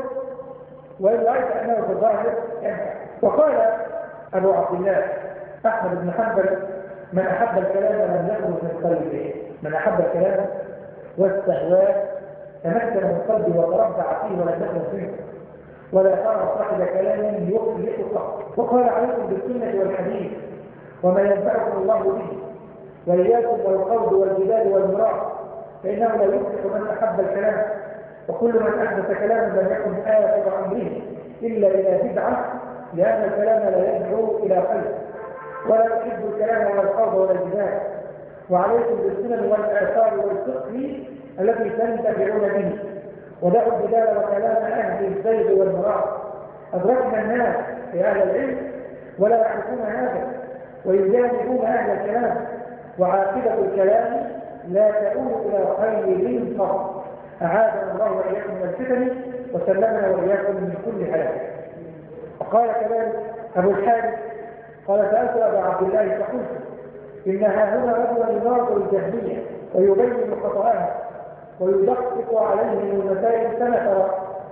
وإن رأيت أنه في الظاهر ينفع. وقال أبو عبد الله أحمد بن حنبل: من أحب الكلام لم يخرج من قلبه. من أحب الكلام واستهواه تمكن من قلبه وتربع فيه ولم يخرج فيه، ولا ترى صاحب كلام يخلق. وقال: عليكم بالسنة والحديث وما ينفعكم الله به، وإياكم والقول والجدال والمراء، فإنه لا يفلح من أحب الكلام. وكل من أحدث كلاما لم يكن آخر أمره إلا إلى بدعة، لأن الكلام لا يدعو إلى خير، ولا يحب الكلام ولا القول ولا الجدال. وعليكم بالسنن والآثار والفقه التي تنتفعون به، ودعوا الجدال وكلام أهل الزيد والمراء. أدركنا الناس في أهل العلم ولا يعرفون هذا ويجانبون أهل الكلام، وعاقبة الكلام لا تؤول إلى خير فقط. أعاذنا الله وإياكم من الفتن وسلمنا وإياكم من كل هلاك. وقال كذلك أبو الحارث قال: سألت أبا عبد الله فقلت: إنها هنا رجل يناظر الجهمية ويبين خطأها ويدقق عليه من المسائل كما ترى.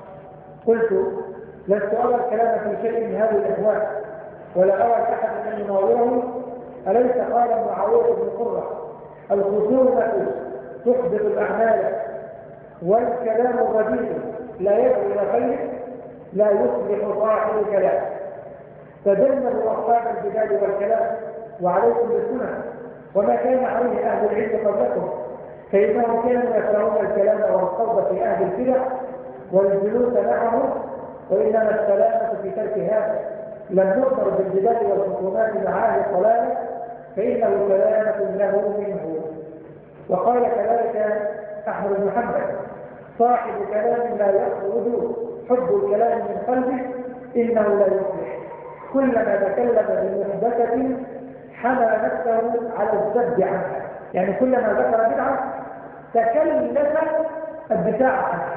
قلت: لست أرى الكلام في شيء من هذه الأهواء، ولا أرى أحد أن يناظره. أليس قال معاوية بن قرة: الخصومة تحدث الأعمال، والكلام الرديء لا يدعو إلى خير، لا يصلح صاحب الكلام. تجنبوا أصحاب الجدال والكلام، وعليكم بالسنة وما كان عليه أهل العلم قبلكم، فإنهم كانوا يكرهون الكلام والخوض في أهل البدع والجلوس معهم، وإنما السلامة في ترك هذا. لم نؤمر بالجدال والخصومات مع أهل الضلال، فإنه سلامة له منه. وقال كذلك أحمد بن حنبل: صاحب كلام لا يخرج حب الكلام من قلبه إنه لا يصلح. كلما تكلم بمحدثة حمل نفسه على الذب عنها، يعني كلما ذكر بدعة تكلف الدفاع عنها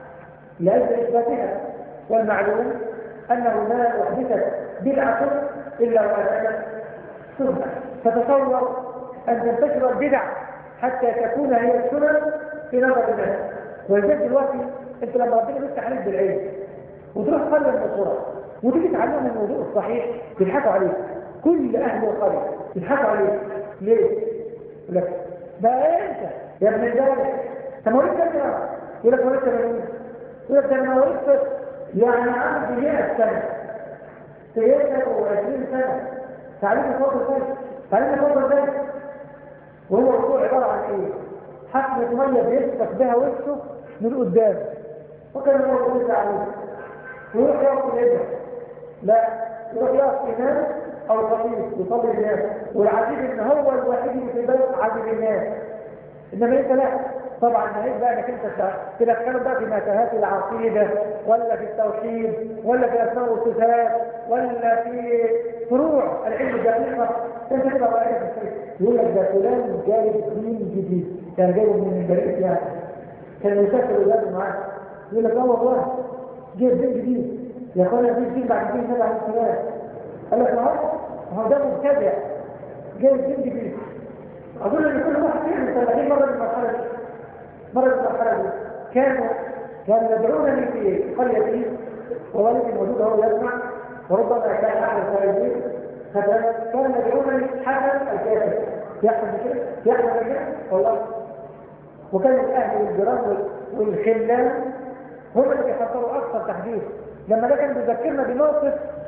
لأجل إثباتها. والمعلوم أنه ما أحدثت بدعة إلا وأتت سنة، فتصور أن تنتشر البدع حتى تكون هي السنن في نظر الناس. ولذلك دلوقتي انت لما ربنا يفتح عليك بالعلم وتروح قرية من القرى وتيجي تعلمهم الموضوع الصحيح يضحكوا عليك، كل اهل القرية يضحكوا عليك. ليه؟ يقول لك: بقى انت يا ابن الدولة انت مواليد كام سنة؟ يقول لك: مواليد 80. يقول لك: ده انا مواليد صفر، يعني عندي 100 سنة 23 سنة تعليم فوق الفجر، تعليم فوق الفجر. وهو الوضوء عبارة عن ايه؟ حفنة مية بيسفك بها وشه من قدام، وكان هو يقول عليه ويروح يقف الابن، لا يروح يقف إمام أو خطيب يصلي الناس، والعجيب إن هو الوحيد اللي في البيت عجيب الناس. إنما أنت لا، طبعا نهيك بقى إنك أنت تدخلوا بقى في متاهات العقيدة ولا في التوحيد ولا في أسماء والصفات ولا في فروع العلم الدقيقة. أنت تبقى رأيك في الشيء يقول لك: ده فلان جايب دين جديد، كان جايبه من البريء يعني، كان يسافر ولاده معاه. يقول لك: اه والله جايب دين جديد يا اخوانا، في دين بعد دين سبع سنوات. قال لك: ما هو ده مبتدع جايب دين جديد. اظن ان كل واحد فيهم مستمعين مره من المرحله دي كانوا يدعونني في قريتي، ووالدي موجود هو يسمع، وربما كان احد الخارجين كان يدعونني حسن الكافر. يحصل كده والله. وكان الاهل والجيران والخلان هم اللي بيحضروا اكثر تحديث. لما ده كان بيذكرنا بموقف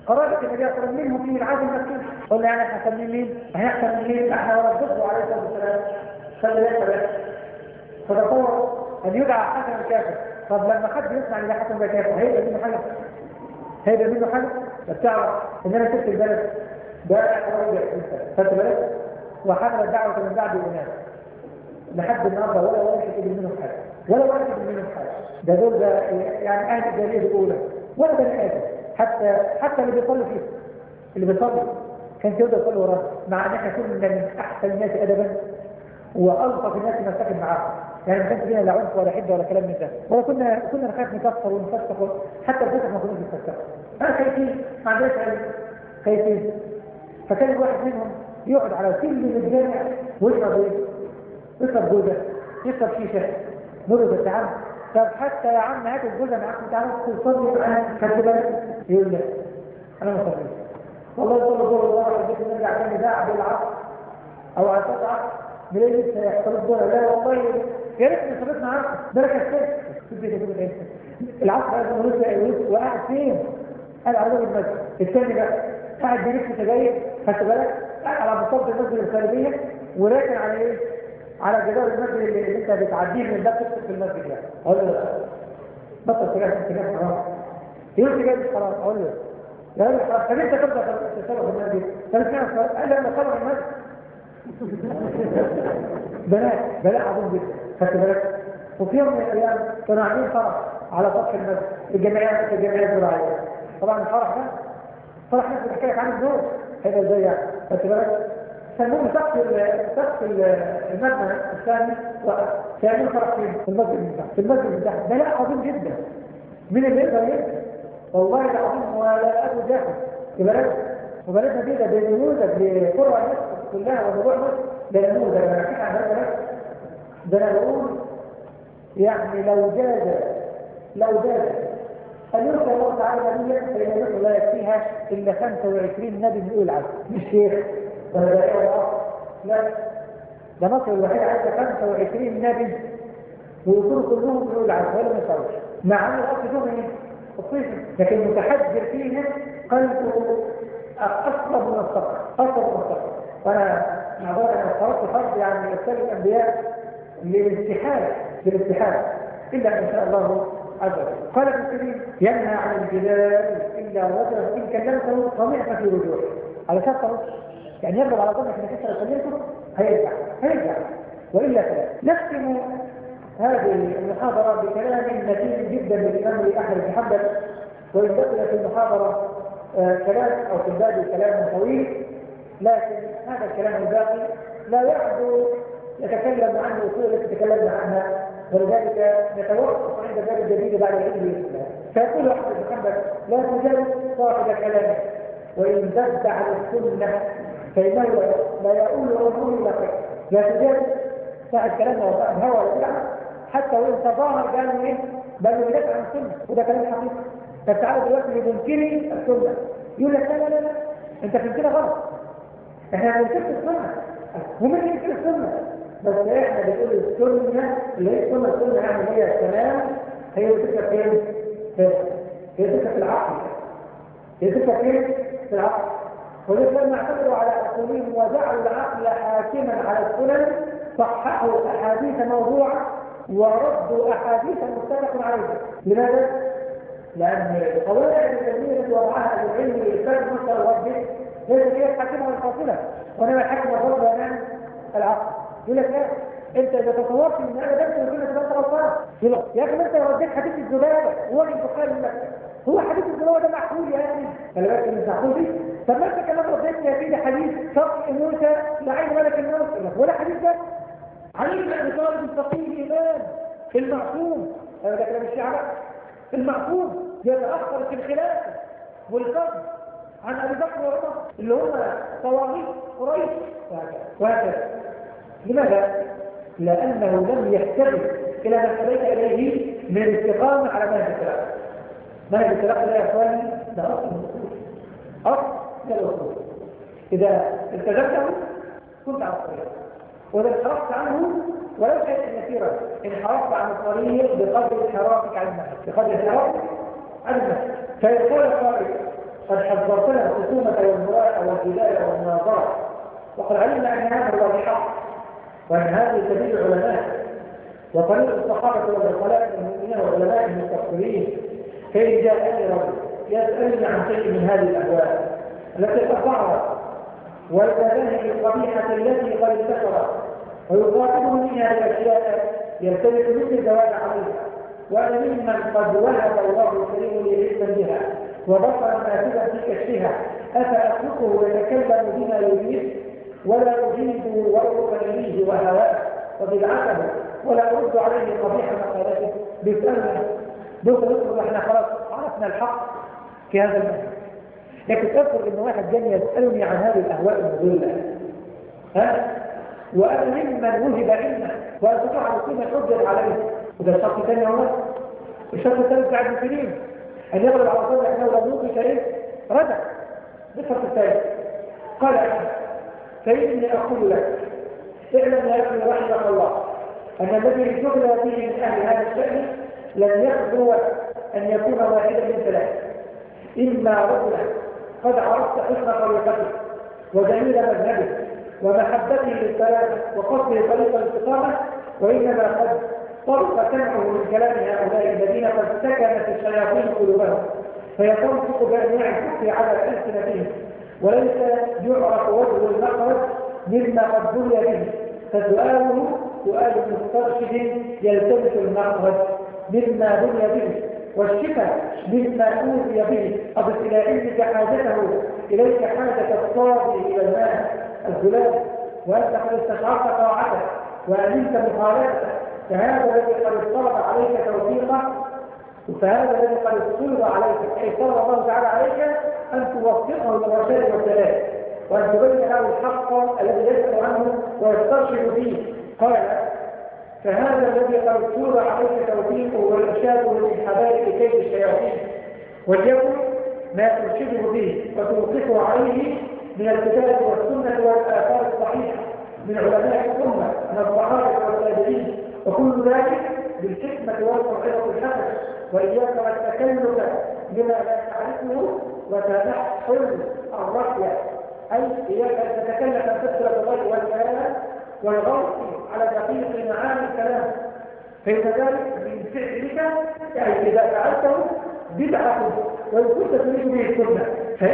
قرابة النبي صلى الله عليه وسلم منهم في العهد المكي. قلنا يعني احنا أحسن من مين؟ احنا أحسن من مين؟ احنا وربطه عليه الصلاة والسلام. خلي بالك فتصور أن يدعى حسن الكافر. طب لما حد يسمع إلى حسن الكافر هيبقى منه حاجة؟ هيبقى منه حاجة؟ بس تعرف إن أنا سبت البلد ده راجع خدت بالك؟ وحمل الدعوة من بعد الإمام لحد النهارده ولا واحد يجي منهم حاجة، ولا واحد يجي منهم حاجة. ده دول ده يعني أهل الجالية الأولى ولا بني آدم. حتى اللي بيصلي فيه، اللي بيصلي كان يقدر يصلي وراه، مع ان احنا كنا من احسن الناس ادبا والطف الناس نستفيد معاهم. يعني ما كانش فينا لا عنف ولا حده ولا كلام من ده، ولا كنا نخاف نكسر ونفسق، حتى الفسق ما كناش نفسق. انا خايفين ما عندناش علم، خايفين. فكان الواحد منهم يقعد على سلم الجامع ويشرب ايه؟ يشرب جوزه، يشرب شيشه، نرد التعامل. طب حتى يا عم هات الجوزه معاك تعالى تصلي معانا، خدت بالك؟ يقول لا انا ما صليش. والله يصلي الظهر والله البيت نرجع تاني ساعه بالعصر او على الساعه بلاقي لسه يحصل الظهر. لا والله يا ريتني صليت معاك ده انا كسبت. العصر لازم وقاعد فين؟ قاعد على باب المسجد. الثاني بقى قاعد بيلف سجاير، خدت بالك؟ قاعد على مصطبه المسجد الخارجيه وراكن على ايه؟ على جدار المسجد اللي انت بتعديه من الباب تدخل في المسجد. يعني اقول له بطل سجاير حرام. يقول سجاير مش حرام. اقول له يا راجل حرام. طب انت تبدا تتصرف في المسجد؟ طب اسمع قال لي انا صرف المسجد. بلاء عظيم جدا، خدت بالك؟ وفي يوم من الايام كانوا عاملين فرح على سطح المسجد، الجمعيات الزراعيه. طبعا الفرح ده فرح ناس بتحكي لك عنه الدور هيبقى ازاي يعني، خدت بالك؟ سموه سقف المبنى الثاني وكانوا فرح في المسجد بتاعه. بلاء عظيم جدا. مين اللي يقدر يقدر؟ والله العظيم ولا ابو جهل بلد. وبلدنا دي ده نموذج لقرى مصر كلها وربوع مصر. ده نموذج انا بحكي عن هذا بلد. ده انا بقول يعني لو جاز أن يرسل الله تعالى نبيا فإن مصر لا يكفيها إلا 25 نبي من أولي العزم. مش شيخ ولا دائرة، لا، ده مصر الوحيدة عايزة 25 نبي ويكونوا كلهم من أولي العزم ولا ما يساويش. مع أن الأصل فيهم إيه؟ الصيفي، لكن المتحجر فيهم قلبه أصلب من الصقر. وأنا معذرة أنا افترضت فرض يعني يرسل الأنبياء للاستحالة إلا إن شاء الله عز وجل. قال ابن سيرين ينهى عن الجدال إلا رجلا إن كلمته طمعت في رجوعه. على شرطه يعني يغلب على ظنك انك انت لو كلمته هيرجع وإلا فلا. نختم هذه المحاضرة بكلام نتيج جدا للإمام أحمد بن حنبل، وإن بقي في المحاضرة كلام أو في الباب كلام طويل، لكن هذا الكلام الباقي لا يعد يتكلم عنه الأصول التي تكلمنا عنها، ولذلك نتوقف عند باب الجديد بعد العلم الإسلام. فيقول أحمد بن حنبل لا تجاوز صاحب كلامه وإن ذب عن السنة فإنه لا يقول رسول لك. لا تجاوز صاحب كلامه وصاحب هوى ولا بدعة حتى وإن تظاهر قالوا إيه؟ بل يدافع عن السنة، وده كلام حقيقي. طب تعالى دلوقتي لمنكري السنة يقول لك لا أنت في كده غلط، إحنا بننكر السنة ومن ينكر السنة، بس احنا بنقول السنة اللي هي السنة يعني هي الكلام، هي الفكرة فين؟ هي الفكرة في العقل. في العقل. ولذلك لما اعتمدوا على أصولهم وجعلوا العقل حاكما على السنن صححوا أحاديث موضوعة وردوا أحاديث متفق عليها. لماذا؟ لأن القواعد العلمية التي وضعها العلم لإثبات مستوى الرد ليست هي الحاكمة والفاصلة، وإنما الحاكمة والفاصلة أمام العقل. يقول لك لا انت اذا تصورت ان انا ده يقول لك انت غلطان. يا اخي انت رديت حديث الذبابه هو البخاري لك، هو حديث الذبابه ده معقول يا اخي؟ خلي بالك من معقول دي. طب ما انت كمان رديت يا سيدي حديث شق موسى لعين ملك الموت ولا حديث ده علي بن ابي طالب الفقيه الامام المعصوم. هذا كلام الشيعه. المعصوم يتاخر في الخلافه والفضل عن ابي بكر وعمر اللي هم طواغيت قريش وهكذا. لماذا؟ لأنه لم يحترم إلى ما احتريت إليه من الاستقامة على منهج السلف. منهج السلف لا يا إخواني ده أصل الأصول. إذا التزمته كنت على الطريق، وإذا انحرفت عنه ولو شيئا يسيرا انحرفت عن الطريق بقدر انحرافك عن المنهج. فيقول القائل قد حذرتنا الخصومة والمراءة والجدال والمناظرة، وقد علمنا أن هذا هو الحق، وأن هذه سبيل العلماء وطريق الصحابة والعقلاء المؤمنين والعلماء المستقبلين. فإن جاءني رجل يسألني عن شيء من هذه الأهواء التي قد ظهرت والمذاهب القبيحة التي قد انتشرت ويخاطبه من هذه الأشياء يلتمس مني الجواب عليها، وأنا ممن قد وهب الله الكريم لي علما بها وبصرا نافذا في كشفها، أفأتركه يتكلم بما يريد ولا أجيب وأرد إليه وهواه وبدعته ولا أرد عليه قبيح مقالته؟ بيسألنا بيقول احنا خلاص عرفنا الحق في هذا المجال، لكن أذكر إن واحد جاي يسألني عن هذه الأهواء المضلة، وأنا ممن وهب علما وأستطيع أن أكون حجة عليه. وده الشرط الثاني هو الشرط الثالث بعد السنين أن يغلب على صدق أنه لم يوقف شيء رجع. بالشرط الثالث قال فإني أقول لك اعلم يا أخي رحمك الله أن الذي شغل به من أهل هذا الشأن لن يخلو أن يكون واحدا من ثلاث: إما رجلا قد عرفت حسن طريقته وجميل مذهبه ومحبته للسلام وقصده طريق الاستقامة، وإنما قد طرق سمعه من كلام هؤلاء الذين قد سكنت الشياطين قلوبهم فيتنطق بأنواع الكفر على ألسنتهم، وليس يعرف وجه المخرج مما قد بني به، فسؤاله سؤال مسترشد يلتمس المخرج مما بني به والشفاء مما أوذي به. أضف إلى علمك حاجته إليك حاجة الصابر إلى الماء الزلال، وأنت قد استشعرت طاعته وأمنت مخالفته، فهذا الذي قد افترض عليك توفيقه، فهذا الذي قد افترض عليك أي فرض الله تعالى عليك أن توفقه للرشاد والسلام وأن تبين له الحق الذي يسأل عنه ويسترشد فيه. قال فهذا الذي قد افترض عليك توفيقه والإرشاد من حبائل كيد الشياطين، وليكن ما ترشده به وتوقفه عليه من الكتاب والسنة والآثار الصحيحة من علماء الأمة من الصحابة والتابعين، وكل ذلك بالحكمة والموعظة الحسنة، وإياك والتكلف بما لا تعرفه وتنحل الرقية، أي إياك أن تتكلف كثرة الرأي والكلام والغوص على دقيق معاني الكلام، فإن ذلك من فعلك يعني إذا فعلته بدعة وإن كنت تريد به السنة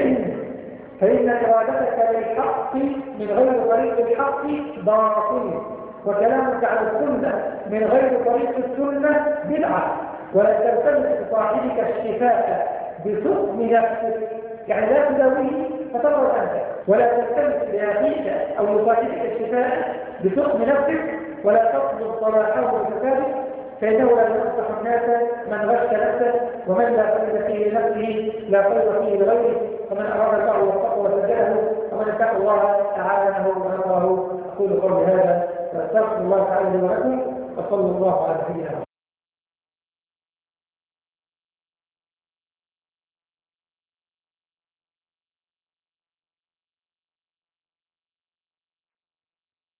فإن إرادتك للحق من غير طريق الحق باطل، وكلامك عن السنة من غير طريق السنة بدعة، ولا تلتمس لصاحبك الشفاء بحكم نفسك، يعني لا تداويه فتمرض أنت، ولا تلتمس لأخيك أو لصاحبك الشفاء بحكم نفسك، ولا تطلب صلاحه وفساده، فإنه لا ينصح الناس من غش نفسه، ومن لا خير فيه لنفسه لا خير فيه لغيره، ومن أراد الله والتقوى وسجده، ومن اتقى الله أعانه ونصره. أقول قولي هذا وأستغفر الله تعالى لي ولكم، وصلى الله على سيدنا